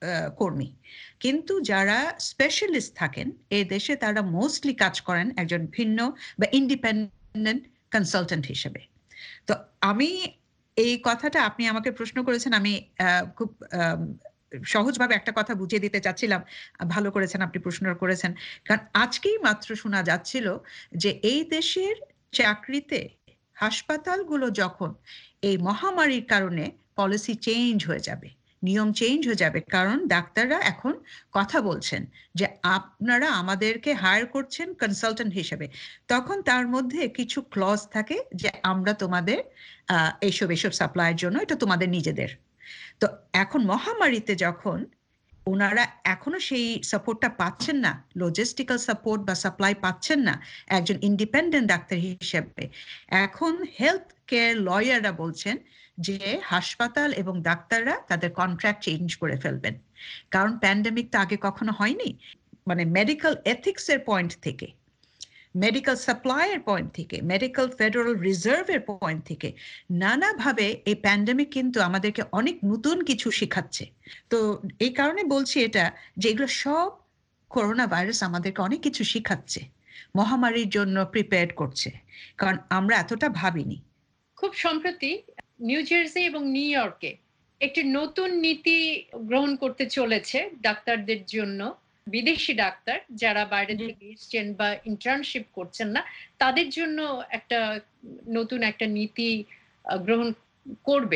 কর্মী, কিন্তু যারা স্পেশালিস্ট থাকেন এই দেশে তারা মোস্টলি কাজ করেন একজন ভিন্ন বা ইন্ডিপেন্ডেন্ট কনসালটেন্ট হিসেবে। তো আমি এই কথাটা, আপনি আমাকে প্রশ্ন করেছেন, আমি খুব সহজভাবে একটা কথা বুঝিয়ে দিতে চাচ্ছিলাম, ভালো করেছেন আপনি প্রশ্ন করেছেন, কারণ আজকেই মাত্র শোনা যাচ্ছিল যে এই দেশের চাকরিতে হাসপাতালগুলো যখন এই মহামারীর কারণে পলিসি চেঞ্জ হয়ে যাবে, নিয়ম চেঞ্জ হয়ে যাবে, কারণ ডাক্তাররা এখন কথা বলছেন যে আপনারা আমাদেরকে হায়ার করছেন কনসালটেন্ট হিসেবে, তখন তার মধ্যে কিছু ক্লজ থাকে যে আমরা তোমাদের আহ এইসব এইসব সাপ্লাইয়ের জন্য এটা তোমাদের নিজেদের। তো এখন মহামারীতে যখন ওনারা এখনো সেই সাপোর্টটা পাচ্ছেন না, লজিস্টিক্যাল সাপোর্ট বা সাপ্লাই পাচ্ছেন না একজন ইন্ডিপেন্ডেন্ট ডাক্তার হিসেবে, এখন হেলথ কেয়ার লয়াররা বলছেন যে হাসপাতাল এবং ডাক্তাররা তাদের কন্ট্রাক্ট চেঞ্জ করে ফেলবেন, কারণ প্যান্ডেমিক তো আগে কখনো হয়নি। মানে মেডিকেল এথিক্স এর পয়েন্ট থেকে, মেডিকেল সাপ্লাইয়ের পয়েন্ট থেকে, মেডিকেল ফেডারেল রিজার্ভের পয়েন্ট থেকে নানাভাবে এই প্যান্ডেমিক কিন্তু আমাদেরকে অনেক নতুন কিছু শেখাচ্ছে। তো এই কারণে বলছি এটা যে এগুলো সব করোনা ভাইরাস আমাদেরকে অনেক কিছু শেখাচ্ছে, মহামারীর জন্য প্রিপেয়ার করছে, কারণ আমরা এতটা ভাবিনি। খুব সম্প্রতি নিউ জার্সি এবং নিউ ইয়র্কে একটি নতুন নীতি গ্রহণ করতে চলেছে ডাক্তারদের জন্য। বিদেশি ডাক্তার যারা বাইরে থেকে এসছেন বা ইন্টার্নশিপ করছেন না, তাদের জন্য একটা নতুন একটা নীতি গ্রহণ করবে।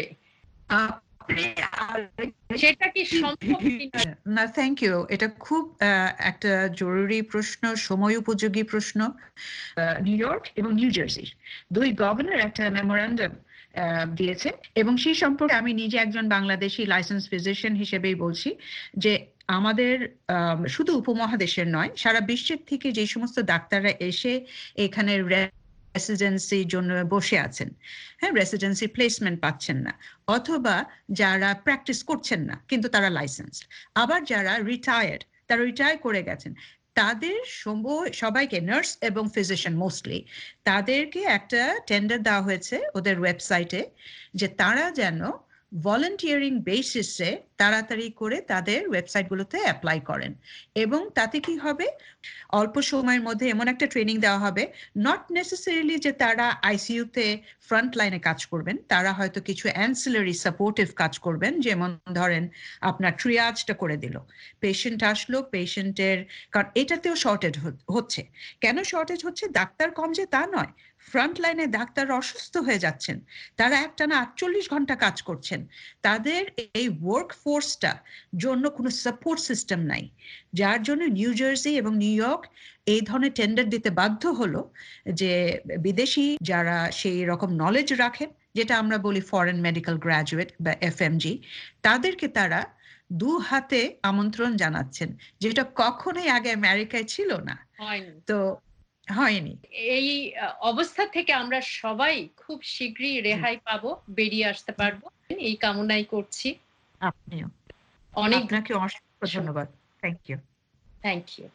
সেটা কি সম্ভব কিনা? না, থ্যাংক ইউ। এটা খুব একটা জরুরি প্রশ্ন, সময় উপযোগী প্রশ্ন। নিউ ইয়র্ক এবং নিউ জার্সি দুই গভর্নর একটা মেমোরান্ডাম দিয়েছে, এবং সেই সম্পর্কে আমি নিজে একজন বাংলাদেশি লাইসেন্স ফিজিশিয়ান হিসেবেই বলছি যে আমাদের শুধু উপমহাদেশের নয়, সারা বিশ্বের থেকে যে সমস্ত ডাক্তাররা এসে এখানে রেসিডেন্সির জন্য বসে আছেন, হ্যাঁ, রেসিডেন্সি প্লেসমেন্ট পাচ্ছেন না, অথবা যারা প্র্যাকটিস করছেন না কিন্তু তারা লাইসেন্স, আবার যারা রিটায়ার্ড, তারা রিটায়ার করে গেছেন, তাদের সবাইকে, নার্স এবং ফিজিশিয়ান মোস্টলি, তাদেরকে একটা টেন্ডার দেওয়া হয়েছে ওদের ওয়েবসাইটে যে তারা যেন ভলান্টিয়ারিং বেসিসে তাড়াতাড়ি করে তাদের ওয়েবসাইটগুলোতে অ্যাপ্লাই করেন। এবং তাতে কি হবে, অল্প সময়ের মধ্যে এমন একটা ট্রেনিং দেওয়া হবে, নট নেসেসারিলি যে তারা আইসিইউতে ফ্রন্ট লাইনে কাজ করবেন, তারা হয়তো কিছু অ্যান্সিলারি সাপোর্টিভ কাজ করবেন, যেমন ধরেন আপনার ট্রিয়াজটা করে দিল, পেশেন্ট আসলো, পেশেন্টের, কারণ এটাতেও শর্টেজ হচ্ছে। কেন শর্টেজ হচ্ছে? ডাক্তার কম যে তা নয়, ফ্রন্ট লাইনে ডাক্তার অসুস্থ হয়ে যাচ্ছেন, তারা একটানা আটচল্লিশ ঘন্টা কাজ করছেন, তাদের এই ওয়ার্ক ফোর্সটা জন্য কোনো সাপোর্ট সিস্টেম নাই, যার জন্য নিউ জার্সি এবং নিউ ইয়র্ক এই ধরনের টেন্ডার দিতে বাধ্য হলো যে বিদেশি যারা সেই রকম নলেজ রাখেন, যেটা আমরা বলি ফরেন মেডিকেল গ্র্যাজুয়েট বা এফএমজি, তাদেরকে তারা দু হাতে আমন্ত্রণ জানাচ্ছেন, যেটা কখনোই আগে আমেরিকায় ছিল না। তো হয়নি। এই অবস্থা থেকে আমরা সবাই খুব শীঘ্রই রেহাই পাবো, বেরিয়ে আসতে পারবো, এই কামনাই করছি। আপনিও। অনেক আপনাকে অসংখ্য ধন্যবাদ। Thank you. Thank you.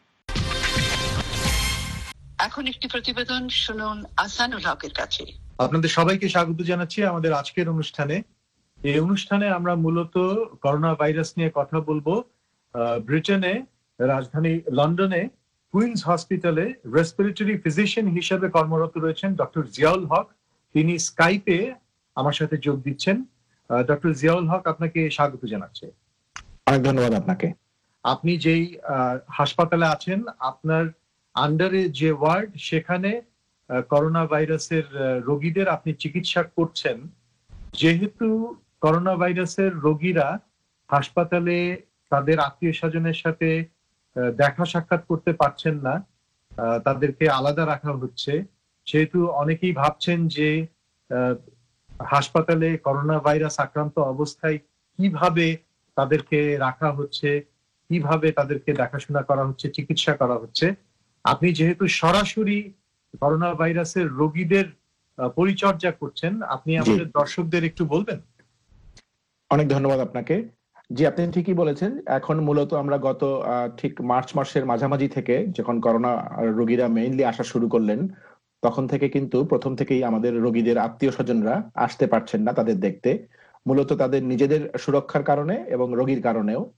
এখন একটি প্রতিবেদন শুনুন আসানুল হকের কাছে। আপনাদের সবাইকে স্বাগত জানাচ্ছি আমাদের আজকের অনুষ্ঠানে। এই অনুষ্ঠানে আমরা মূলত করোনা ভাইরাস নিয়ে কথা বলবো। ব্রিটেনে, রাজধানী লন্ডনে কুইন্স হসপিটালে রেসপিরেটরি ফিজিশিয়ান হিসেবে কর্মরত রয়েছেন ডক্টর জিয়াউল হক। তিনি স্কাইপে আমার সাথে যোগ দিচ্ছেন। ডক্টর জিয়াউল হক, আপনাকে স্বাগত জানাচ্ছি। অনেক ধন্যবাদ আপনাকে। আপনি যেই হাসপাতালে আছেন, আপনার আন্ডারে যে ওয়ার্ড, সেখানে করোনা ভাইরাসের রোগীদের আপনি চিকিৎসা করছেন। যেহেতু করোনা ভাইরাসের রোগীরা হাসপাতালে তাদের আত্মীয় স্বজনের সাথে দেখা সাক্ষাৎ করতে পারছেন না, তাদেরকে আলাদা রাখা হচ্ছে, সেহেতু অনেকেই ভাবছেন যে হাসপাতালে করোনা ভাইরাস আক্রান্ত অবস্থায় কিভাবে তাদেরকে রাখা হচ্ছে, কিভাবে তাদেরকে দেখাশোনা করা হচ্ছে, চিকিৎসা করা হচ্ছে। আপনি যেহেতু সরাসরি করোনা ভাইরাসের রোগীদের পরিচর্যা করছেন, আপনি আমাদের দর্শকদের একটু বলবেন? অনেক ধন্যবাদ আপনাকে। জি, আপনি ঠিকই বলেছেন। এখন মূলত আমরা গত ঠিক মার্চ মাসের মাঝামাঝি থেকে, যখন করোনা রোগীরা মেইনলি আসা শুরু করলেন, তখন থেকে কিন্তু প্রথম থেকেই আমাদের রোগীদের আত্মীয় স্বজনরা আসতে পারছেন না তাদের দেখতে, মূলত তাদের নিজেদের সুরক্ষার কারণে এবং রোগীর কারণেও।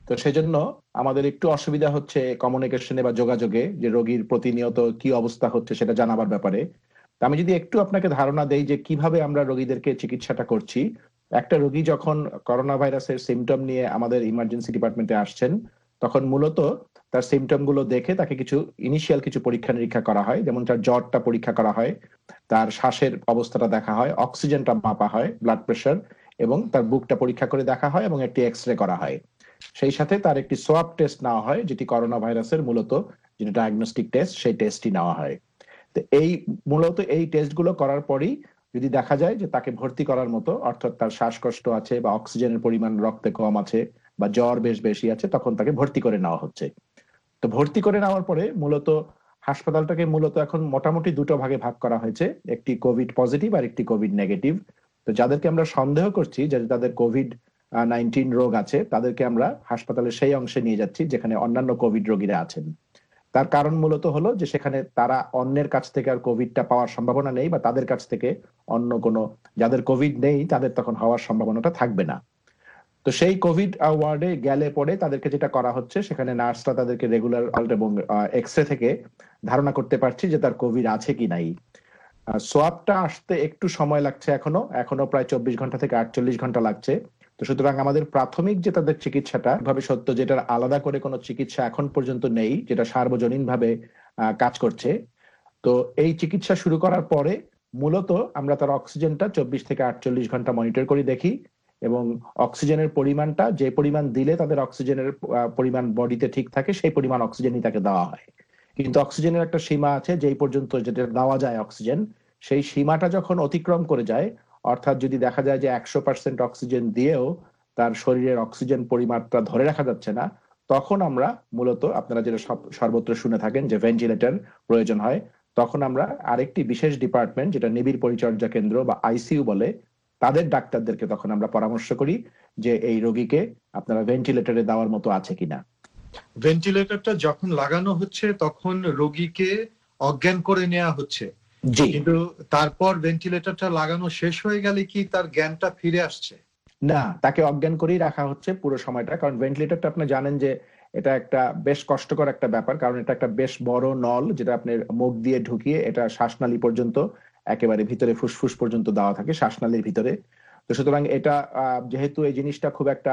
তো সেজন্য আমাদের একটু অসুবিধা হচ্ছে কমিউনিকেশনে বা যোগাযোগে, যে রোগীর প্রতিনিয়ত কি অবস্থা হচ্ছে সেটা জানাবার ব্যাপারে। তো আমি যদি একটু আপনাকে ধারণা দেই যে কিভাবে আমরা রোগীদেরকে চিকিৎসাটা করছি। একটা রোগী যখন করোনা ভাইরাসের সিমটম নিয়ে আমাদের ইমার্জেন্সি ডিপার্টমেন্টে আসছেন, তখন মূলত তার সিমটম গুলো দেখে তাকে কিছু ইনিশিয়াল কিছু পরীক্ষা নিরীক্ষা করা হয়। যেমন তার জ্বরটা পরীক্ষা করা হয়, তার শ্বাসের অবস্থাটা দেখা হয়, অক্সিজেনটা মাপা হয়, ব্লাড প্রেশার, এবং তার বুকটা পরীক্ষা করে দেখা হয় এবং একটি এক্স রে করা হয়। সেই সাথে তার একটি সোয়াব টেস্ট নেওয়া হয়, যেটি করোনা ভাইরাসের মূলত যেটা ডায়াগনস্টিক টেস্ট, সেই টেস্টটি নেওয়া হয়। তো এই মূলত এই টেস্টগুলো করার পরই যদি দেখা যায় যে তাকে ভর্তি করার মতো, অর্থাৎ তার শ্বাসকষ্ট আছে বা অক্সিজেনের পরিমাণ রক্তে কম আছে বা জ্বর বেশ বেশি আছে, তখন তাকে ভর্তি করে নেওয়া হচ্ছে। তো ভর্তি করে নেওয়ার পরে মূলত হাসপাতালটাকে মূলত এখন মোটামুটি দুটো ভাগে ভাগ করা হয়েছে, একটি কোভিড পজিটিভ আর একটি কোভিড নেগেটিভ। তো যাদেরকে আমরা সন্দেহ করছি যে তাদের কোভিড নাইনটিন রোগ আছে, তাদেরকে আমরা হাসপাতালের সেই অংশে নিয়ে যাচ্ছি যেখানে অন্যান্য কোভিড রোগীরা আছেন। তার কারণ মূলত হলো যে সেখানে তারা অন্যের কাছ থেকে আর কোভিডটা পাওয়ার সম্ভাবনা নেই, বা তাদের কাছ থেকে অন্য কোনো যাদের কোভিড নেই তাদের তখন হওয়ার সম্ভাবনাটা থাকবে না। তো সেই কোভিড ওয়ার্ডে গেলে পরে তাদেরকে যেটা করা হচ্ছে, সেখানে নার্সরা তাদেরকে রেগুলার এবং এক্স রে থেকে ধারণা করতে পারছি যে তার কোভিড আছে কি নাই। সোয়াবটা আসতে একটু সময় লাগছে, এখনো এখনো প্রায় চব্বিশ ঘন্টা থেকে আটচল্লিশ ঘন্টা লাগছে। তো সুতরাং আমাদের প্রাথমিক যে তাদের চিকিৎসাটা ভাবে সত্য, যেটার আলাদা করে কোনো চিকিৎসা এখন পর্যন্ত নেই, যেটা সার্বজনীন ভাবে কাজ করছে। তো এই চিকিৎসা শুরু করার পরে মূলত আমরা তার অক্সিজেনটা চব্বিশ থেকে আটচল্লিশ ঘন্টা মনিটর করে দেখি, এবং অক্সিজেনের পরিমাণটা যে পরিমাণ দিলে তাদের অক্সিজেনের পরিমাণ বডিতে ঠিক থাকে, সেই পরিমাণ অক্সিজেনই তাকে দেওয়া হয়। কিন্তু অক্সিজেনের একটা সীমা আছে, যেই পর্যন্ত যেটা দেওয়া যায় অক্সিজেন, সেই সীমাটা যখন অতিক্রম করে যায়, অর্থাৎ যদি দেখা যায় যে একশো পার্সেন্ট অক্সিজেন দিয়েও তার শরীরের অক্সিজেন পরিমাণটা ধরে রাখা যাচ্ছে না, তখন আমরা মূলত আপনারা যেটা সর্বত্র শুনে থাকেন যে ভেন্টিলেটর প্রয়োজন হয়, তখন আমরা আরেকটি বিশেষ ডিপার্টমেন্ট, যেটা নিবিড় পরিচর্যা কেন্দ্র বা আইসিইউ বলে, তাদের ডাক্তারদেরকে তখন আমরা পরামর্শ করি যে এই রোগীকে আপনারা ভেন্টিলেটরে দেওয়ার মতো আছে কিনা। ভেন্টিলেটরটা যখন লাগানো হচ্ছে তখন রোগীকে অজ্ঞান করে নেওয়া হচ্ছে, কিন্তু তারপর ভেন্টিলেটরটা লাগানো শেষ হয়ে গেলে কি তার জ্ঞানটা ফিরে আসছে? না, তাকে অজ্ঞান করেই রাখা হচ্ছে পুরো সময়টা। কারণ ভেন্টিলেটরটা আপনি জানেন যে এটা একটা বেশ কষ্টকর একটা ব্যাপার, কারণ এটা একটা বেশ বড় নল, যেটা আপনার মুখ দিয়ে ঢুকিয়ে এটা শ্বাসনালী পর্যন্ত, একেবারে ভিতরে ফুসফুস পর্যন্ত দেওয়া থাকে শ্বাসনালীর ভিতরে। তো সুতরাং এটা যেহেতু এই জিনিসটা খুব একটা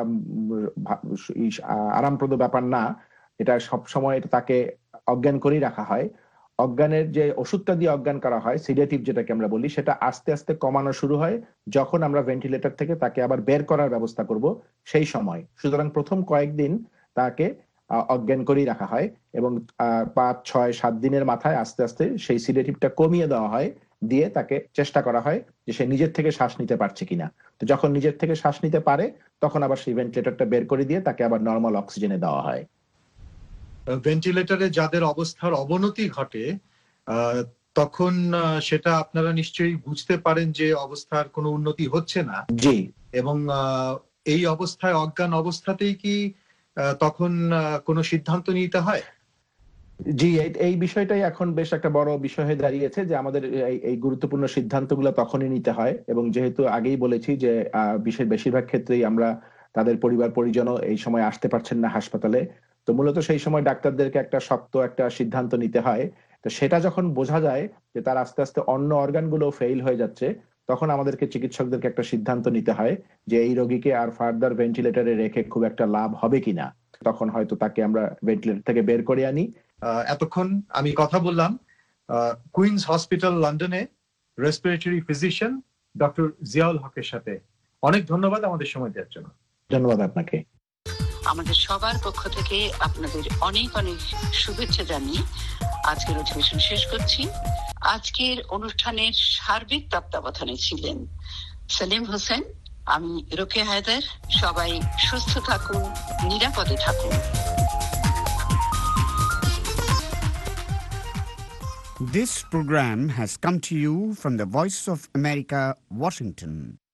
আরামপ্রদ ব্যাপার না, এটা সব সময় তাকে অজ্ঞান করেই রাখা হয়। অজ্ঞানের যে ওষুধটা দিয়ে অজ্ঞান করা হয়, সিডেটিভ যেটাকে আমরা বলি, সেটা আস্তে আস্তে কমানো শুরু হয় যখন আমরা ভেন্টিলেটর থেকে তাকে আবার বের করার ব্যবস্থা করব সেই সময়। সুতরাং প্রথম কয়েকদিন তাকে অজ্ঞান করেই রাখা হয়, এবং পাঁচ ছয় সাত দিনের মাথায় আস্তে আস্তে সেই সিডেটিভটা কমিয়ে দেওয়া হয়, দিয়ে তাকে চেষ্টা করা হয় যে সে নিজের থেকে শ্বাস নিতে পারছে কিনা। তো যখন নিজের থেকে শ্বাস নিতে পারে, তখন আবার সেই ভেন্টিলেটরটা বের করে দিয়ে তাকে আবার নর্মাল অক্সিজেনে দেওয়া হয়। ভেন্টিলেটরে যাদের অবস্থার অবনতি ঘটে, তখন সেটা আপনারা নিশ্চয়ই বুঝতে পারেন যে অবস্থার কোনো উন্নতি হচ্ছে না। জি। এবং এই অবস্থায়, অজ্ঞান অবস্থাতেই কি তখন কোনো সিদ্ধান্ত নিতে হয়? জি, এই বিষয়টাই এখন বেশ একটা বড় বিষয় হয়ে দাঁড়িয়েছে, যে আমাদের এই গুরুত্বপূর্ণ সিদ্ধান্তগুলো তখনই নিতে হয়। এবং যেহেতু আগেই বলেছি যে বিশেষ বেশিরভাগ ক্ষেত্রেই আমরা তাদের পরিবার পরিজনও এই সময় আসতে পারছেন না হাসপাতালে, তো মূলত সেই সময় ডাক্তারদেরকে একটা শক্ত একটা সিদ্ধান্ত নিতে হয়। তো সেটা যখন বোঝা যায় যে তার আস্তে আস্তে অন্য অর্গানগুলো ফেইল হয়ে যাচ্ছে, তখন আমাদেরকে চিকিৎসকদেরকে একটা সিদ্ধান্ত নিতে হয় যে এই রোগীকে আর ফার্দার ভেন্টিলেটরে রেখে খুব একটা লাভ হবে কিনা। তখন হয়তো তাকে আমরা ভেন্টিলেটর থেকে বের করে আনি। এতক্ষণ আমি কথা বললাম কুইন্স হসপিটাল লন্ডনে রেসপিরেটরি ফিজিশিয়ান ডক্টর জিয়াউল হকের সাথে। অনেক ধন্যবাদ আমাদের সময় দেওয়ার জন্য। ধন্যবাদ আপনাকে। আমাদের সবার পক্ষ থেকে আপনাদের অনেক অনেক শুভেচ্ছা জানিয়ে আজকের অধিবেশন শেষ করছি। আজকের অনুষ্ঠানের সার্বিক তত্ত্বাবধানে ছিলেন সেলিম হোসেন, আমি রোকেয়া হায়দার। সবাই সুস্থ থাকুন, নিরাপদে থাকুন। This program has come to you from the Voice of America, Washington.